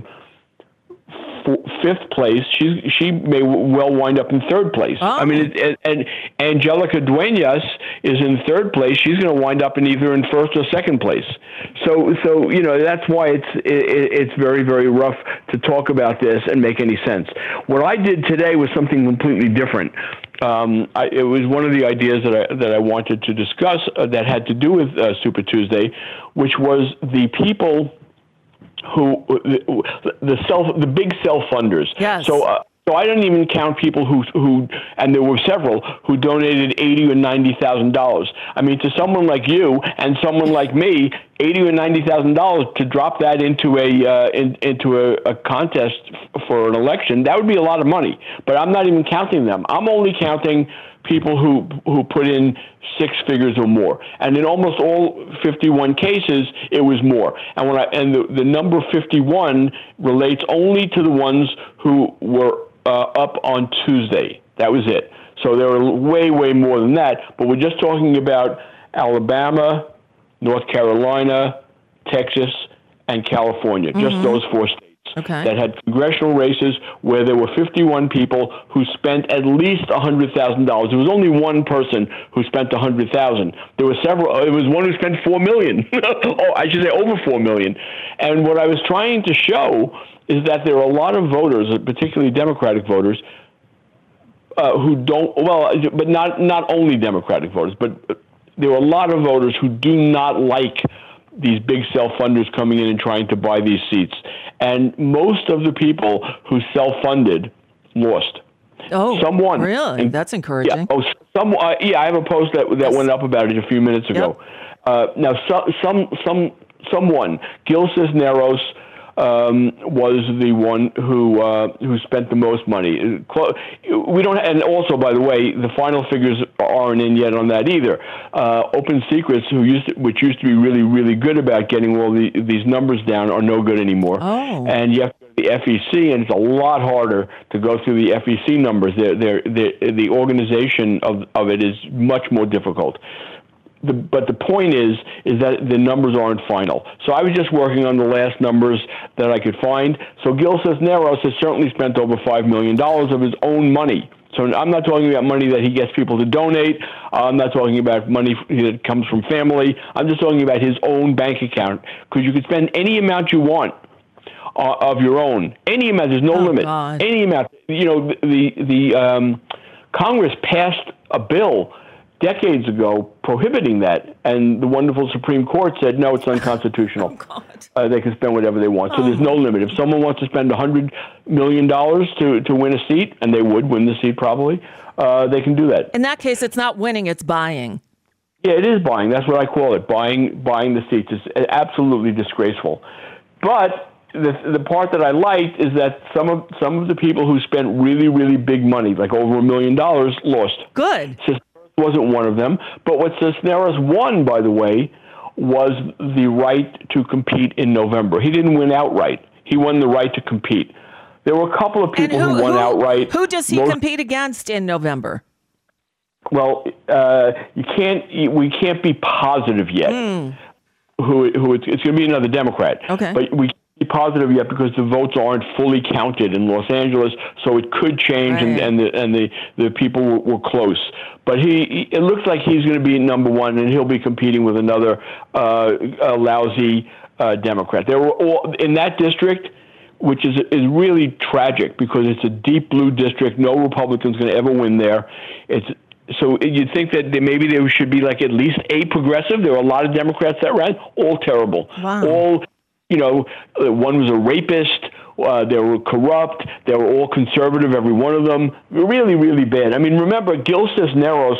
f- fifth place. She she may well wind up in third place. Oh. I mean, it, and, and Angelica Duenas is in third place. She's going to wind up in either in first or second place. So so you know that's why it's it, it's very very rough to talk about this and make any sense. What I did today was something completely different. Um, I, it was one of the ideas that I that I wanted to discuss uh, that had to do with uh, Super Tuesday, which was the people who the, the self the big self funders. Yes. So. Uh, So I didn't even count people who, who, and there were several who donated eighty or ninety thousand dollars. I mean, to someone like you and someone like me, eighty or ninety thousand dollars to drop that into a uh, in, into a, a contest f- for an election, that would be a lot of money. But I'm not even counting them. I'm only counting people who who put in six figures or more. And in almost all fifty-one cases, it was more. And when I and the, the number fifty-one relates only to the ones who were Uh, up on Tuesday. That was it. So there were way, way more than that. But we're just talking about Alabama, North Carolina, Texas, and California. Mm-hmm. Just those four states okay. that had congressional races where there were fifty-one people who spent at least one hundred thousand dollars. There was only one person who spent one hundred thousand dollars. There were several. It was one who spent four million dollars. Oh, I should say over four million dollars. And what I was trying to show is that there are a lot of voters, particularly Democratic voters, uh, who don't, well, but not, not only Democratic voters, but there are a lot of voters who do not like these big self-funders coming in and trying to buy these seats. And most of the people who self-funded lost. Oh, some won. Really? And, that's encouraging. Yeah, oh, some, uh, yeah, I have a post that, that went up about it a few minutes ago. Yep. Uh, now, so, some, some, some won. Gil Cisneros, Um, was the one who uh, who spent the most money. We don't, and also, by the way, the final figures aren't in yet on that either. Uh, Open Secrets, who used to, which used to be really really good about getting all the, these numbers down, are no good anymore. Oh. And you have to go to the F E C, and it's a lot harder to go through the F E C numbers. They're, they're, they're, the organization of of it is much more difficult. The, but the point is, is that the numbers aren't final. So I was just working on the last numbers that I could find. So Gil Cisneros has certainly spent over five million dollars of his own money. So I'm not talking about money that he gets people to donate. Uh, I'm not talking about money that comes from family. I'm just talking about his own bank account, because you could spend any amount you want uh, of your own. Any amount. There's no oh, limit. God. Any amount. You know, the, the um, Congress passed a bill decades ago prohibiting that, and the wonderful Supreme Court said, no, it's unconstitutional. Oh, God. Uh, they can spend whatever they want. So oh. there's no limit. If someone wants to spend one hundred million dollars to, to win a seat, and they would win the seat probably, uh, they can do that. In that case, it's not winning, it's buying. Yeah, it is buying. That's what I call it. Buying buying the seats is absolutely disgraceful. But the the part that I liked is that some of some of the people who spent really, really big money, like over a million dollars, lost. Good. So wasn't one of them. But what Cisneros won, by the way, was the right to compete in November. He didn't win outright. He won the right to compete. There were a couple of people who, who won who, outright. Who does he Most, compete against in November? Well, uh, you can't. We can't be positive yet. Mm. Who? Who? It's, it's going to be another Democrat. Okay. But we can't be positive yet because the votes aren't fully counted in Los Angeles, so it could change, right. and, and the and the the people were, were close. But he, he, it looks like he's going to be number one, and he'll be competing with another uh, uh, lousy uh, Democrat. There were all in that district, which is is really tragic because it's a deep blue district. No Republican's going to ever win there. It's so you'd think that maybe there should be like at least a progressive. There are a lot of Democrats that ran, all terrible, wow. all. You know, one was a rapist. Uh, they were corrupt. They were all conservative, every one of them. Really, really bad. I mean, remember, Gil Cisneros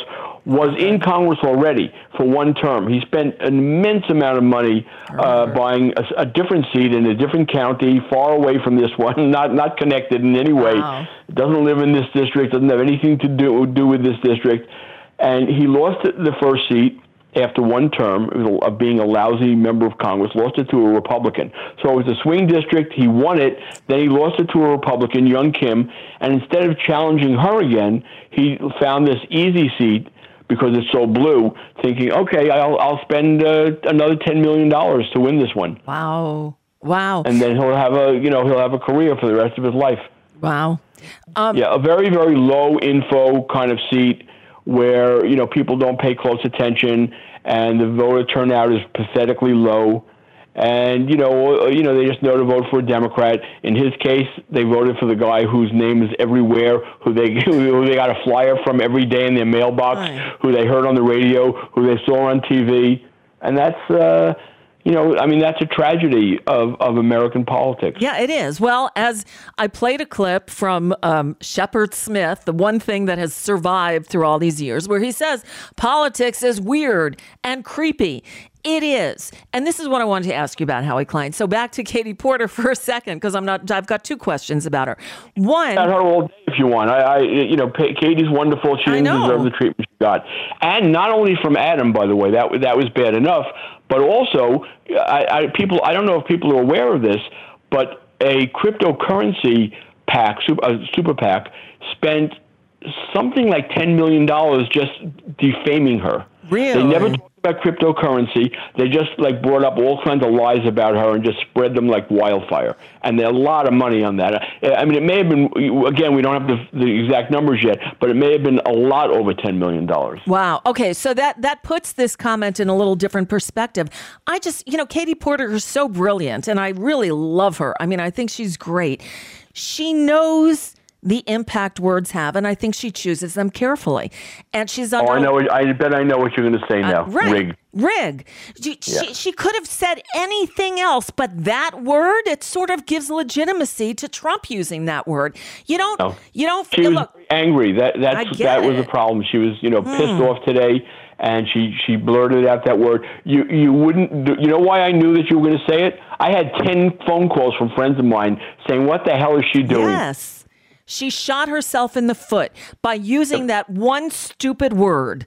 was in Congress already for one term. He spent an immense amount of money uh, buying a, a different seat in a different county, far away from this one, not not connected in any way. Wow. Doesn't live in this district, doesn't have anything to do, do with this district. And he lost the first seat after one term of being a lousy member of Congress, lost it to a Republican. So it was a swing district. He won it. Then he lost it to a Republican, Young Kim. And instead of challenging her again, he found this easy seat because it's so blue, thinking, okay, I'll, I'll spend uh, another ten million dollars to win this one. Wow. Wow. And then he'll have a, you know, he'll have a career for the rest of his life. Wow. Um, yeah, a very, very low info kind of seat where, you know, people don't pay close attention and the voter turnout is pathetically low. And, you know, you know, they just know to vote for a Democrat. In his case, they voted for the guy whose name is everywhere, who they who they got a flyer from every day in their mailbox, right. who they heard on the radio, who they saw on T V. And that's, uh, you know, I mean, that's a tragedy of, of American politics. Yeah, it is. Well, as I played a clip from um, Shepard Smith, the one thing that has survived through all these years, where he says politics is weird and creepy. It is. And this is what I wanted to ask you about, Howie Klein. So back to Katie Porter for a second, because I'm not, I've got two questions about her. One. About her all day if you want. I, I you know, Katie's wonderful. She didn't deserve the treatment she got. And not only from Adam, by the way, that, that was bad enough, but also, I, I, people, I don't know if people are aware of this, but a cryptocurrency PAC, super, uh, super PAC, spent something like ten million dollars just defaming her. Really? They never talked about cryptocurrency. They just like brought up all kinds of lies about her and just spread them like wildfire. And there are a lot of money on that. I mean, it may have been, again, we don't have the, the exact numbers yet, but it may have been a lot over ten million dollars. Wow. Okay. So that, that puts this comment in a little different perspective. I just, you know, Katie Porter is so brilliant and I really love her. I mean, I think she's great. She knows the impact words have, and I think she chooses them carefully. And she's under. Oh, I know. I bet I know what you're going to say now. Uh, right. Rig. Rig. She, yeah. she, she could have said anything else, but that word, it sort of gives legitimacy to Trump using that word. You don't. No. You don't. She was look, angry. That that's that was the problem. She was, you know, pissed hmm. off today, and she she blurted out that word. You you wouldn't. Do, you know why I knew that you were going to say it? I had ten phone calls from friends of mine saying, "What the hell is she doing?" Yes. She shot herself in the foot by using that one stupid word.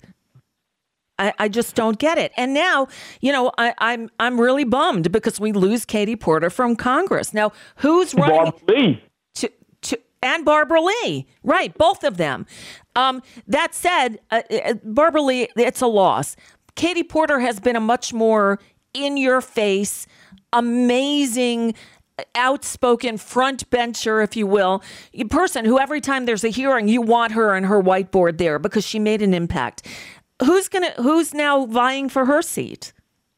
I, I just don't get it. And now, you know, I, I'm I'm really bummed because we lose Katie Porter from Congress. Now, who's running? Barbara Lee. To, to, and Barbara Lee. Right, both of them. Um, that said, uh, uh, Barbara Lee, it's a loss. Katie Porter has been a much more in-your-face, amazing, outspoken front bencher, if you will, person who every time there's a hearing, you want her and her whiteboard there because she made an impact. Who's gonna? Who's now vying for her seat?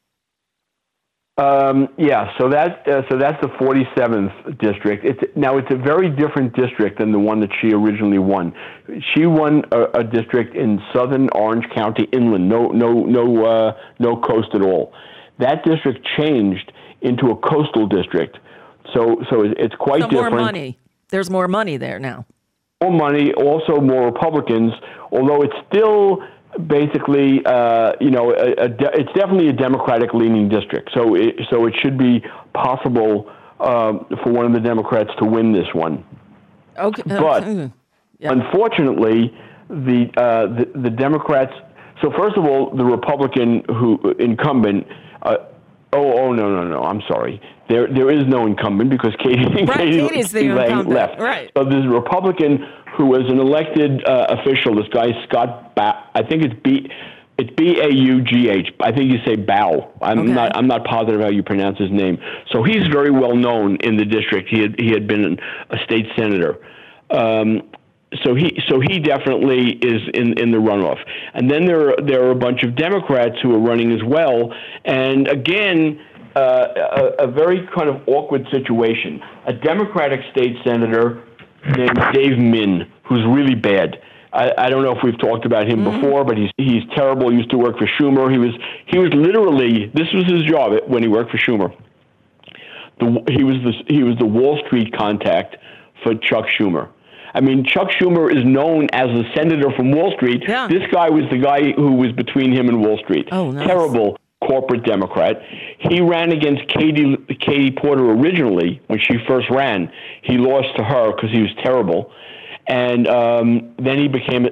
Um, yeah, so that uh, so that's the forty-seventh district. It's now it's a very different district than the one that she originally won. She won a, a district in southern Orange County, inland, no no no uh, no coast at all. That district changed into a coastal district. So, so it's quite so different. More money. There's more money there now. More money, also more Republicans. Although it's still basically, uh, you know, a, a de- it's definitely a Democratic-leaning district. So, it, so it should be possible um, for one of the Democrats to win this one. Okay, but yeah. unfortunately, the, uh, the the Democrats. So, first of all, the Republican who incumbent. Uh, oh, oh no, no, no! I'm sorry. There, there is no incumbent because Katie, right, Katie, Katie's the Katie incumbent. left. Right. So there's a Republican who was an elected uh, official. This guy Scott, ba- I think it's B, it's B A U G H. I think you say Bao. I'm okay. not, I'm not positive how you pronounce his name. So he's very well known in the district. He had, he had been a state senator. Um, So he, so he definitely is in, in the runoff. And then there are, there are a bunch of Democrats who are running as well. And again, uh, a, a very kind of awkward situation. A Democratic state senator named Dave Min, who's really bad. I, I don't know if we've talked about him mm-hmm. before, but he's he's terrible. He used to work for Schumer. He was he was literally, this was his job when he worked for Schumer. The, he was the he was the Wall Street contact for Chuck Schumer. I mean, Chuck Schumer is known as the senator from Wall Street. Yeah. This guy was the guy who was between him and Wall Street. Oh, nice. Terrible corporate Democrat. He ran against Katie Katie Porter originally when she first ran. He lost to her because he was terrible. And um, then he became,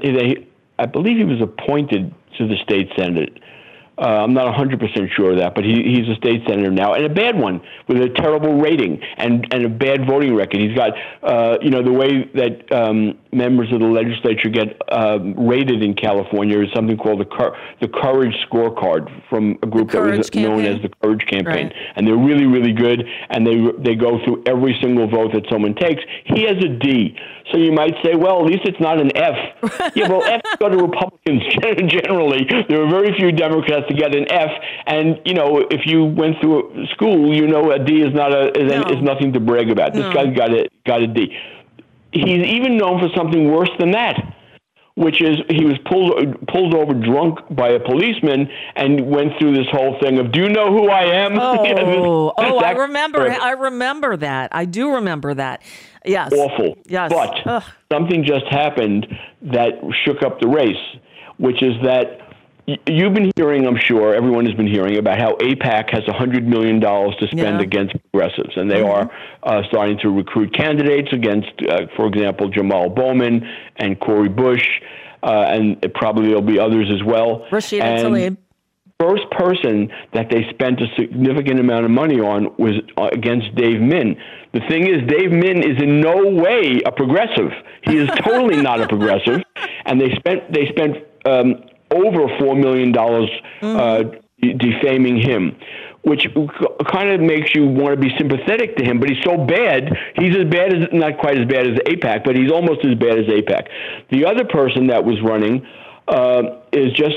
I believe he was appointed to the state senate. Uh, I'm not one hundred percent sure of that, but he, he's a state senator now, and a bad one with a terrible rating and, and a bad voting record. He's got, uh, you know, the way that um, members of the legislature get uh, rated in California is something called the Cur- the Courage Scorecard from a group that was known as the Courage Campaign. Right. And they're really, really good, and they they go through every single vote that someone takes. He has a D. So you might say, well, at least it's not an F. Yeah, well, F's go to Republicans generally. There are very few Democrats to get an F. And, you know, if you went through school, you know a D is not a is, no. is nothing to brag about. This no. guy's got a, got a D. He's even known for something worse than that, which is he was pulled pulled over drunk by a policeman and went through this whole thing of, do you know who I am? Oh, yeah, this, oh I remember. I remember that. I do remember that. Yes. Awful. Yes. But Ugh. something just happened that shook up the race, which is that y- you've been hearing, I'm sure, everyone has been hearing about how AIPAC has one hundred million dollars to spend yeah. against progressives. And they mm-hmm. are uh, starting to recruit candidates against, uh, for example, Jamal Bowman and Cori Bush, uh, and probably there'll be others as well. Rashida and Tlaib. First person that they spent a significant amount of money on was against Dave Min. The thing is, Dave Min is in no way a progressive. He is totally not a progressive, and they spent they spent um, over four million dollars uh, defaming him, which kind of makes you want to be sympathetic to him. But he's so bad; he's as bad as not quite as bad as AIPAC, but he's almost as bad as AIPAC. The other person that was running uh, is just.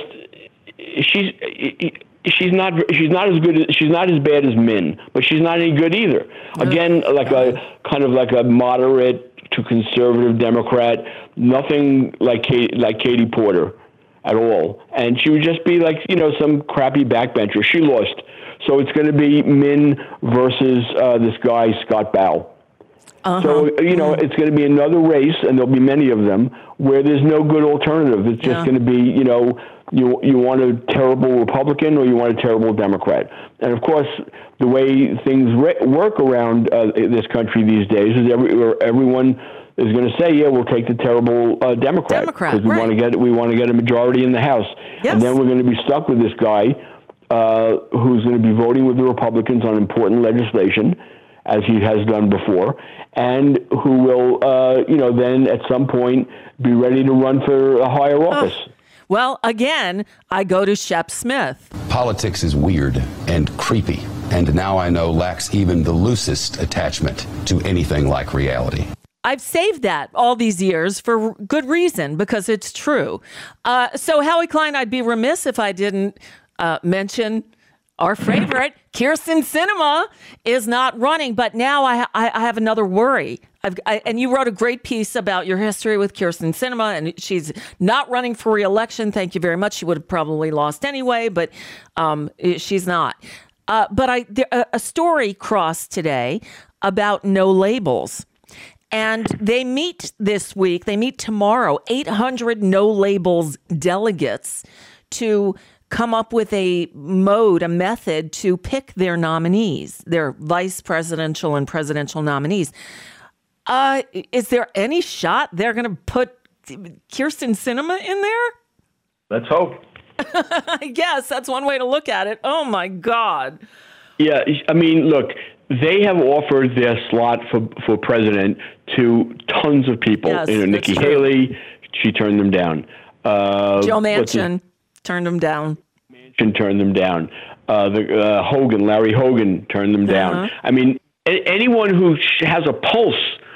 She's she's not she's not as good as, she's not as bad as Min, but she's not any good either. Again, like a kind of like a moderate to conservative Democrat, nothing like Katie, like Katie Porter at all, and she would just be like, you know, some crappy backbencher. She lost, so it's going to be Min versus uh, this guy Scott Baugh. Uh-huh. So, you know, it's going to be another race, and there'll be many of them, where there's no good alternative. It's just yeah. going to be, you know, you you want a terrible Republican or you want a terrible Democrat. And, of course, the way things re- work around uh, this country these days is every, everyone is going to say, yeah, we'll take the terrible uh, Democrat. Democrat, because we right. want to get we want to get a majority in the House. Yes. And then we're going to be stuck with this guy uh, who's going to be voting with the Republicans on important legislation, as he has done before, and who will, uh, you know, then at some point be ready to run for a higher office. Oh. Well, again, I go to Shep Smith. Politics is weird and creepy, and now I know lacks even the loosest attachment to anything like reality. I've saved that all these years for good reason, because it's true. Uh, so, Howie Klein, I'd be remiss if I didn't uh, mention our favorite, Kyrsten Sinema, is not running. But now I, I, I have another worry. I've, I, and you wrote a great piece about your history with Kyrsten Sinema, and she's not running for re-election. Thank you very much. She would have probably lost anyway, but um, she's not. Uh, but I, there, a story crossed today about No Labels. And they meet this week, they meet tomorrow, eight hundred No Labels delegates to come up with a mode, a method to pick their nominees, their vice presidential and presidential nominees. Uh, is there any shot they're going to put Kyrsten Sinema in there? Let's hope. I guess that's one way to look at it. Oh, my God. Yeah, I mean, look, they have offered their slot for, for president to tons of people. Yes, you know, Nikki true. Haley, she turned them down. Uh, Joe Manchin turned them down. Manchin turned them down. Uh, the uh, Hogan, Larry Hogan, turned them down. Uh-huh. I mean, a- anyone who has a pulse,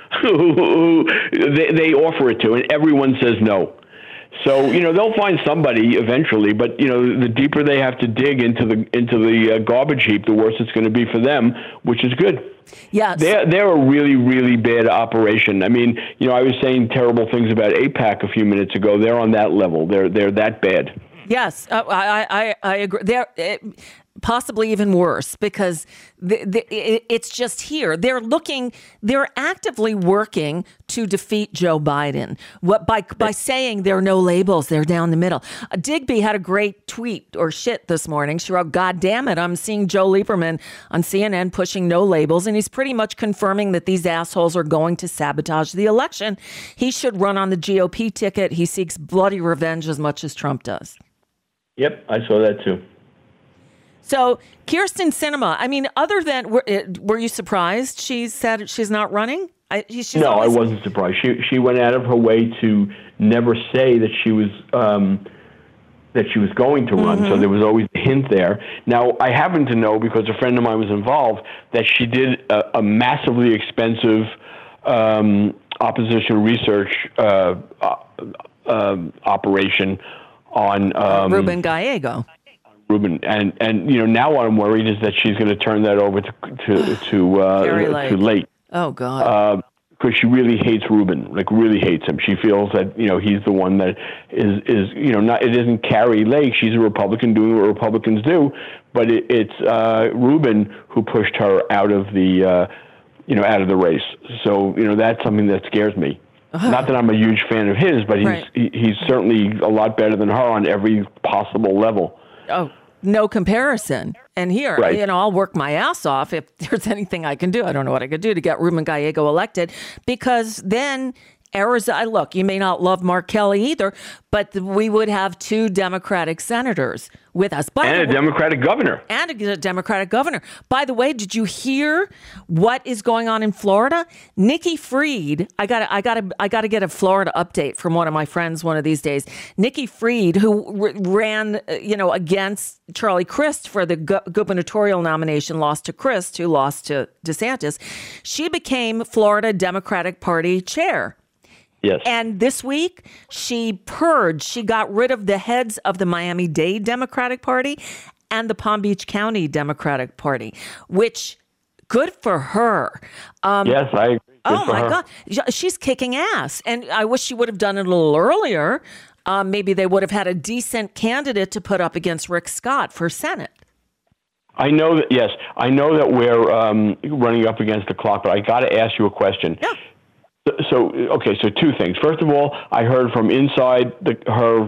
who they, they offer it to, and everyone says no. So, you know, they'll find somebody eventually, but, you know, the deeper they have to dig into the into the uh, garbage heap, the worse it's going to be for them, which is good. Yes. They're, they're a really, really bad operation. I mean, you know, I was saying terrible things about AIPAC a few minutes ago. They're on that level. They're they're that bad. Yes, uh, I, I I agree. There, possibly even worse, because the, the, it, it's just here. They're looking, they're actively working to defeat Joe Biden. What by by saying there are no labels, they're down the middle. Uh, Digby had a great tweet or shit this morning. She wrote, "God damn it, I'm seeing Joe Lieberman on C N N pushing no labels, and he's pretty much confirming that these assholes are going to sabotage the election. He should run on the G O P ticket. He seeks bloody revenge as much as Trump does." Yep, I saw that too. So Kyrsten Sinema, I mean, other than, were, were you surprised she said she's not running? I, she's no, always... I wasn't surprised. She she went out of her way to never say that she was um, that she was going to run. Mm-hmm. So there was always a hint there. Now I happen to know, because a friend of mine was involved, that she did a, a massively expensive um, opposition research uh, uh, operation on um, Ruben Gallego. Ruben, and and you know, now what I'm worried is that she's going to turn that over to to to, uh, to late. Oh God. Because uh, she really hates Ruben, like really hates him. She feels that, you know, he's the one that is is you know not it isn't Carrie Lake. She's a Republican doing what Republicans do, but it, it's uh, Ruben who pushed her out of the uh, you know out of the race. So you know that's something that scares me. Uh-huh. Not that I'm a huge fan of his, but he's right. he, he's certainly a lot better than her on every possible level. Oh, no comparison. And here, right. you know, I'll work my ass off if there's anything I can do. I don't know what I could do to get Ruben Gallego elected, because then Arizona, look, you may not love Mark Kelly either, but we would have two Democratic senators with us. By and a way, Democratic governor. And a Democratic governor. By the way, did you hear what is going on in Florida? Nikki Fried, I got I got I got to get a Florida update from one of my friends one of these days. Nikki Fried, who r- ran, you know, against Charlie Crist for the gu- gubernatorial nomination, lost to Crist, who lost to DeSantis. She became Florida Democratic Party chair. Yes. And this week, she purged, she got rid of the heads of the Miami-Dade Democratic Party and the Palm Beach County Democratic Party, which, good for her. Um, yes, I agree. Good oh, for my her. God. She's kicking ass. And I wish she would have done it a little earlier. Um, maybe they would have had a decent candidate to put up against Rick Scott for Senate. I know that, yes, I know that we're um, running up against the clock, but I got to ask you a question. Yeah. So, okay, so two things. First of all, I heard from inside the, her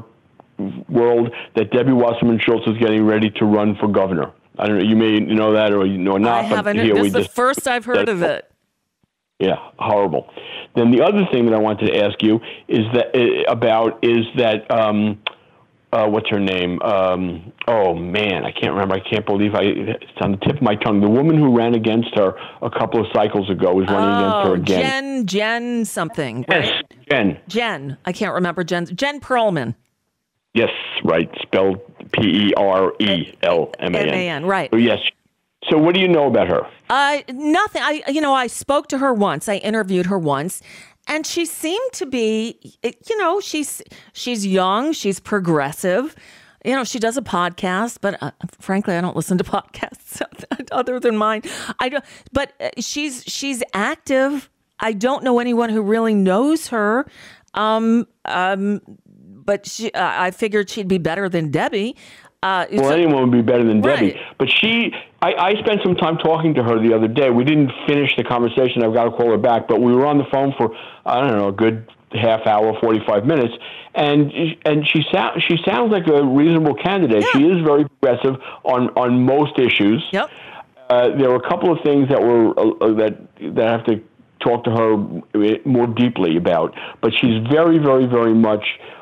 world that Debbie Wasserman Schultz is getting ready to run for governor. I don't know, you may know that or you know not. I but haven't. Here This we is the just, first I've heard of it. Yeah, horrible. Then the other thing that I wanted to ask you is that uh, about is that um, uh, what's her name? Um, oh man, I can't remember. I can't believe I. It's on the tip of my tongue. The woman who ran against her a couple of cycles ago is running oh, against her again. Jen, Jen something. Yes, right? Jen. Jen. I can't remember Jen. Jen Perlman. Yes, right. Spelled P E R E L M A N. M A N, right. So, yes. So what do you know about her? Uh, nothing. I, you know, I spoke to her once. I interviewed her once, and she seemed to be, you know, she's she's young, she's progressive. You know, she does a podcast, but uh, frankly, I don't listen to podcasts other than mine. I don't. But she's she's active. I don't know anyone who really knows her. Um, um, but she, uh, I figured she'd be better than Debbie. Uh, well, so, anyone would be better than Debbie. Right. But she, I, I spent some time talking to her the other day. We didn't finish the conversation. I've got to call her back. But we were on the phone for, I don't know, a good half hour, forty-five minutes. And and she, sound, she sounds like a reasonable candidate. Yeah. She is very progressive on, on most issues. Yep. Uh, there were a couple of things that were uh, that that I have to talk to her more deeply about. But she's very, very, very much,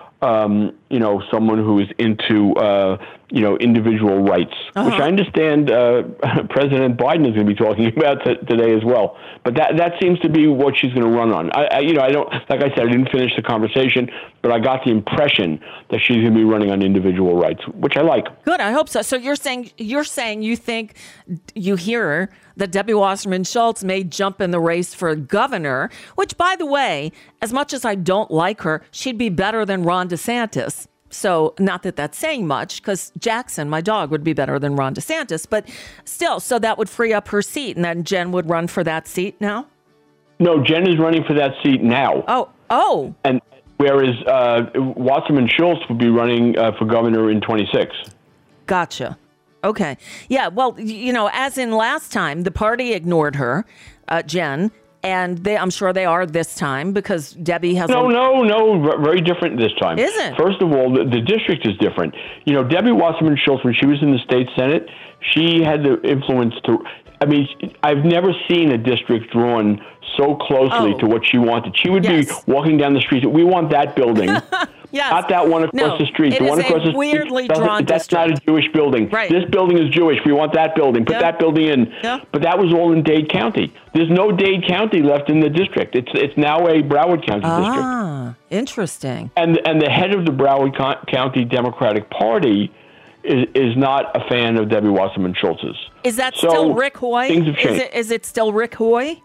um, you know, someone who is into, uh, you know, individual rights, uh-huh. which I understand uh, President Biden is going to be talking about t- today as well. But that that seems to be what she's going to run on. I, I, you know, I don't, like I said, I didn't finish the conversation, but I got the impression that she's going to be running on individual rights, which I like. Good, I hope so. So you're saying you're saying you think you hear that Debbie Wasserman Schultz may jump in the race for governor, which, by the way, as much as I don't like her, she'd be better than Ron DeSantis. So not that that's saying much, because Jackson, my dog, would be better than Ron DeSantis. But still, so that would free up her seat, and then Jen would run for that seat now? No, Jen is running for that seat now. Oh, oh. And whereas uh, Wasserman Schultz would be running uh, for governor in twenty-six. Gotcha. Okay. Yeah. Well, you know, as in last time, the party ignored her, uh, Jen. And they, I'm sure they are this time because Debbie has... No, a... no, no, very different this time. Is it? First of all, the, the district is different. You know, Debbie Wasserman Schultz, when she was in the state Senate, she had the influence to... I mean, I've never seen a district drawn so closely oh. to what she wanted. She would yes. be walking down the street. We want that building. Yes. Not that one across no, the street. It the is one across a the weirdly street, drawn that's district. not a Jewish building. Right. This building is Jewish. We want that building. Put yeah. that building in. Yeah. But that was all in Dade County. There's no Dade County left in the district. It's it's now a Broward County ah, district. Ah, interesting. And and the head of the Broward Co- County Democratic Party is is not a fan of Debbie Wasserman Schultz's. Is that so still Rick Hoy? Things have changed. Is it, is it still Rick Hoy?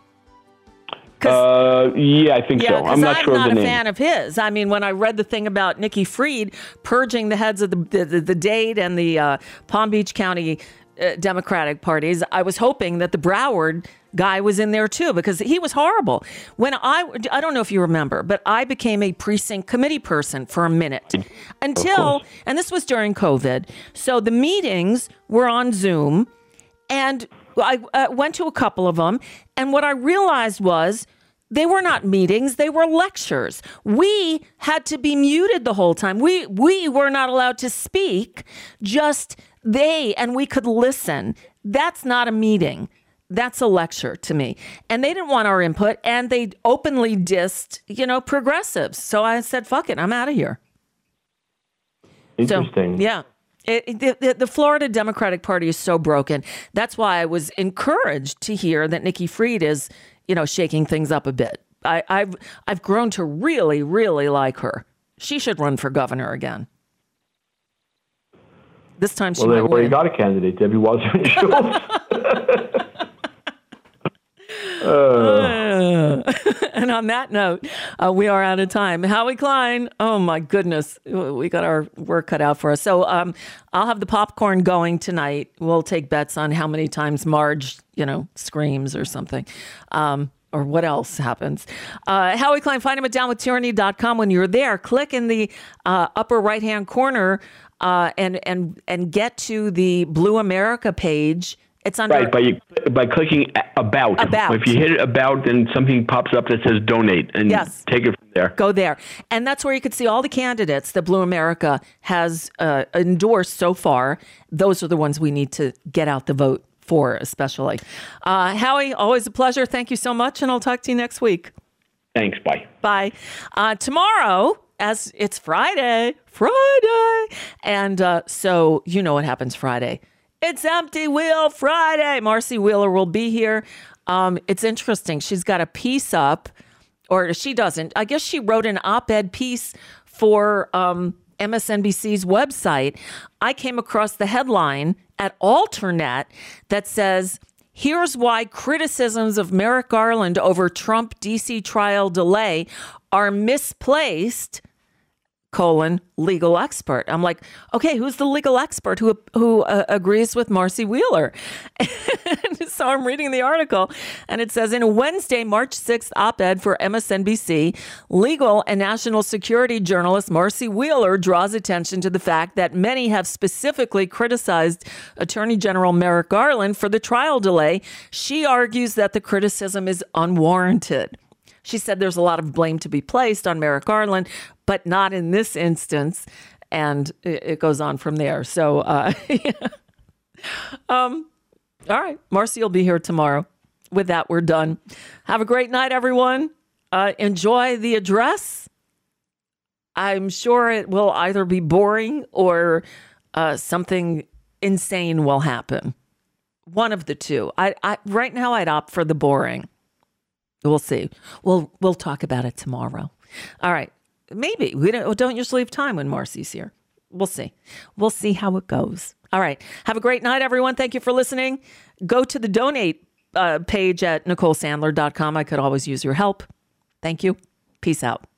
Uh, yeah, I think yeah, so. I'm not I'm sure not of the a name. fan of his. I mean, when I read the thing about Nikki Fried purging the heads of the the, the Dade and the uh, Palm Beach County uh, Democratic parties, I was hoping that the Broward guy was in there too because he was horrible. When I I don't know if you remember, but I became a precinct committee person for a minute until, and this was during COVID. So the meetings were on Zoom, and I uh, went to a couple of them, and what I realized was they were not meetings, they were lectures. We had to be muted the whole time. We we were not allowed to speak, just they, and we could listen. That's not a meeting. That's a lecture to me. And they didn't want our input, and they openly dissed, you know, progressives. So I said, fuck it, I'm out of here. Interesting. So, yeah. It, it, the, the Florida Democratic Party is so broken. That's why I was encouraged to hear that Nikki Fried is, you know, shaking things up a bit. I, I've I've grown to really, really like her. She should run for governor again. This time she well, might they've already win. got a candidate, Debbie Wasserman Schultz. uh. And on that note, uh, we are out of time. Howie Klein, oh my goodness, we got our work cut out for us. So um, I'll have the popcorn going tonight. We'll take bets on how many times Marge, you know, screams or something. Um, or what else happens. Uh, Howie Klein, find him at down with tyranny dot com. When you're there, click in the uh, upper right-hand corner uh, and, and, and get to the Blue America page. It's under right by by clicking about. About. If you hit about, then something pops up that says donate, and yes. take it from there. Go there, and that's where you can see all the candidates that Blue America has uh, endorsed so far. Those are the ones we need to get out the vote for, especially. Uh, Howie, always a pleasure. Thank you so much, and I'll talk to you next week. Thanks. Bye. Bye. Uh, tomorrow, as it's Friday, Friday, and uh, so you know what happens Friday. It's Empty Wheel Friday. Marcy Wheeler will be here. Um, it's interesting. She's got a piece up, or she doesn't. I guess she wrote an op-ed piece for um, M S N B C's website. I came across the headline at Alternet that says, here's why criticisms of Merrick Garland over Trump D C trial delay are misplaced, colon, legal expert. I'm like, okay, who's the legal expert who who uh, agrees with Marcy Wheeler? So I'm reading the article, and it says, in a Wednesday, March sixth op-ed for M S N B C, legal and national security journalist Marcy Wheeler draws attention to the fact that many have specifically criticized Attorney General Merrick Garland for the trial delay. She argues that the criticism is unwarranted. She said there's a lot of blame to be placed on Merrick Garland, but not in this instance. And it goes on from there. So, uh, yeah. um, all right. Marcy will be here tomorrow. With that, we're done. Have a great night, everyone. Uh, enjoy the address. I'm sure it will either be boring or uh, something insane will happen. One of the two. I, I right now, I'd opt for the boring. We'll see. We'll we'll talk about it tomorrow. All right. Maybe. We don't, don't usually have time when Marcy's here. We'll see. We'll see how it goes. All right. Have a great night, everyone. Thank you for listening. Go to the donate uh, page at Nicole Sandler dot com. I could always use your help. Thank you. Peace out.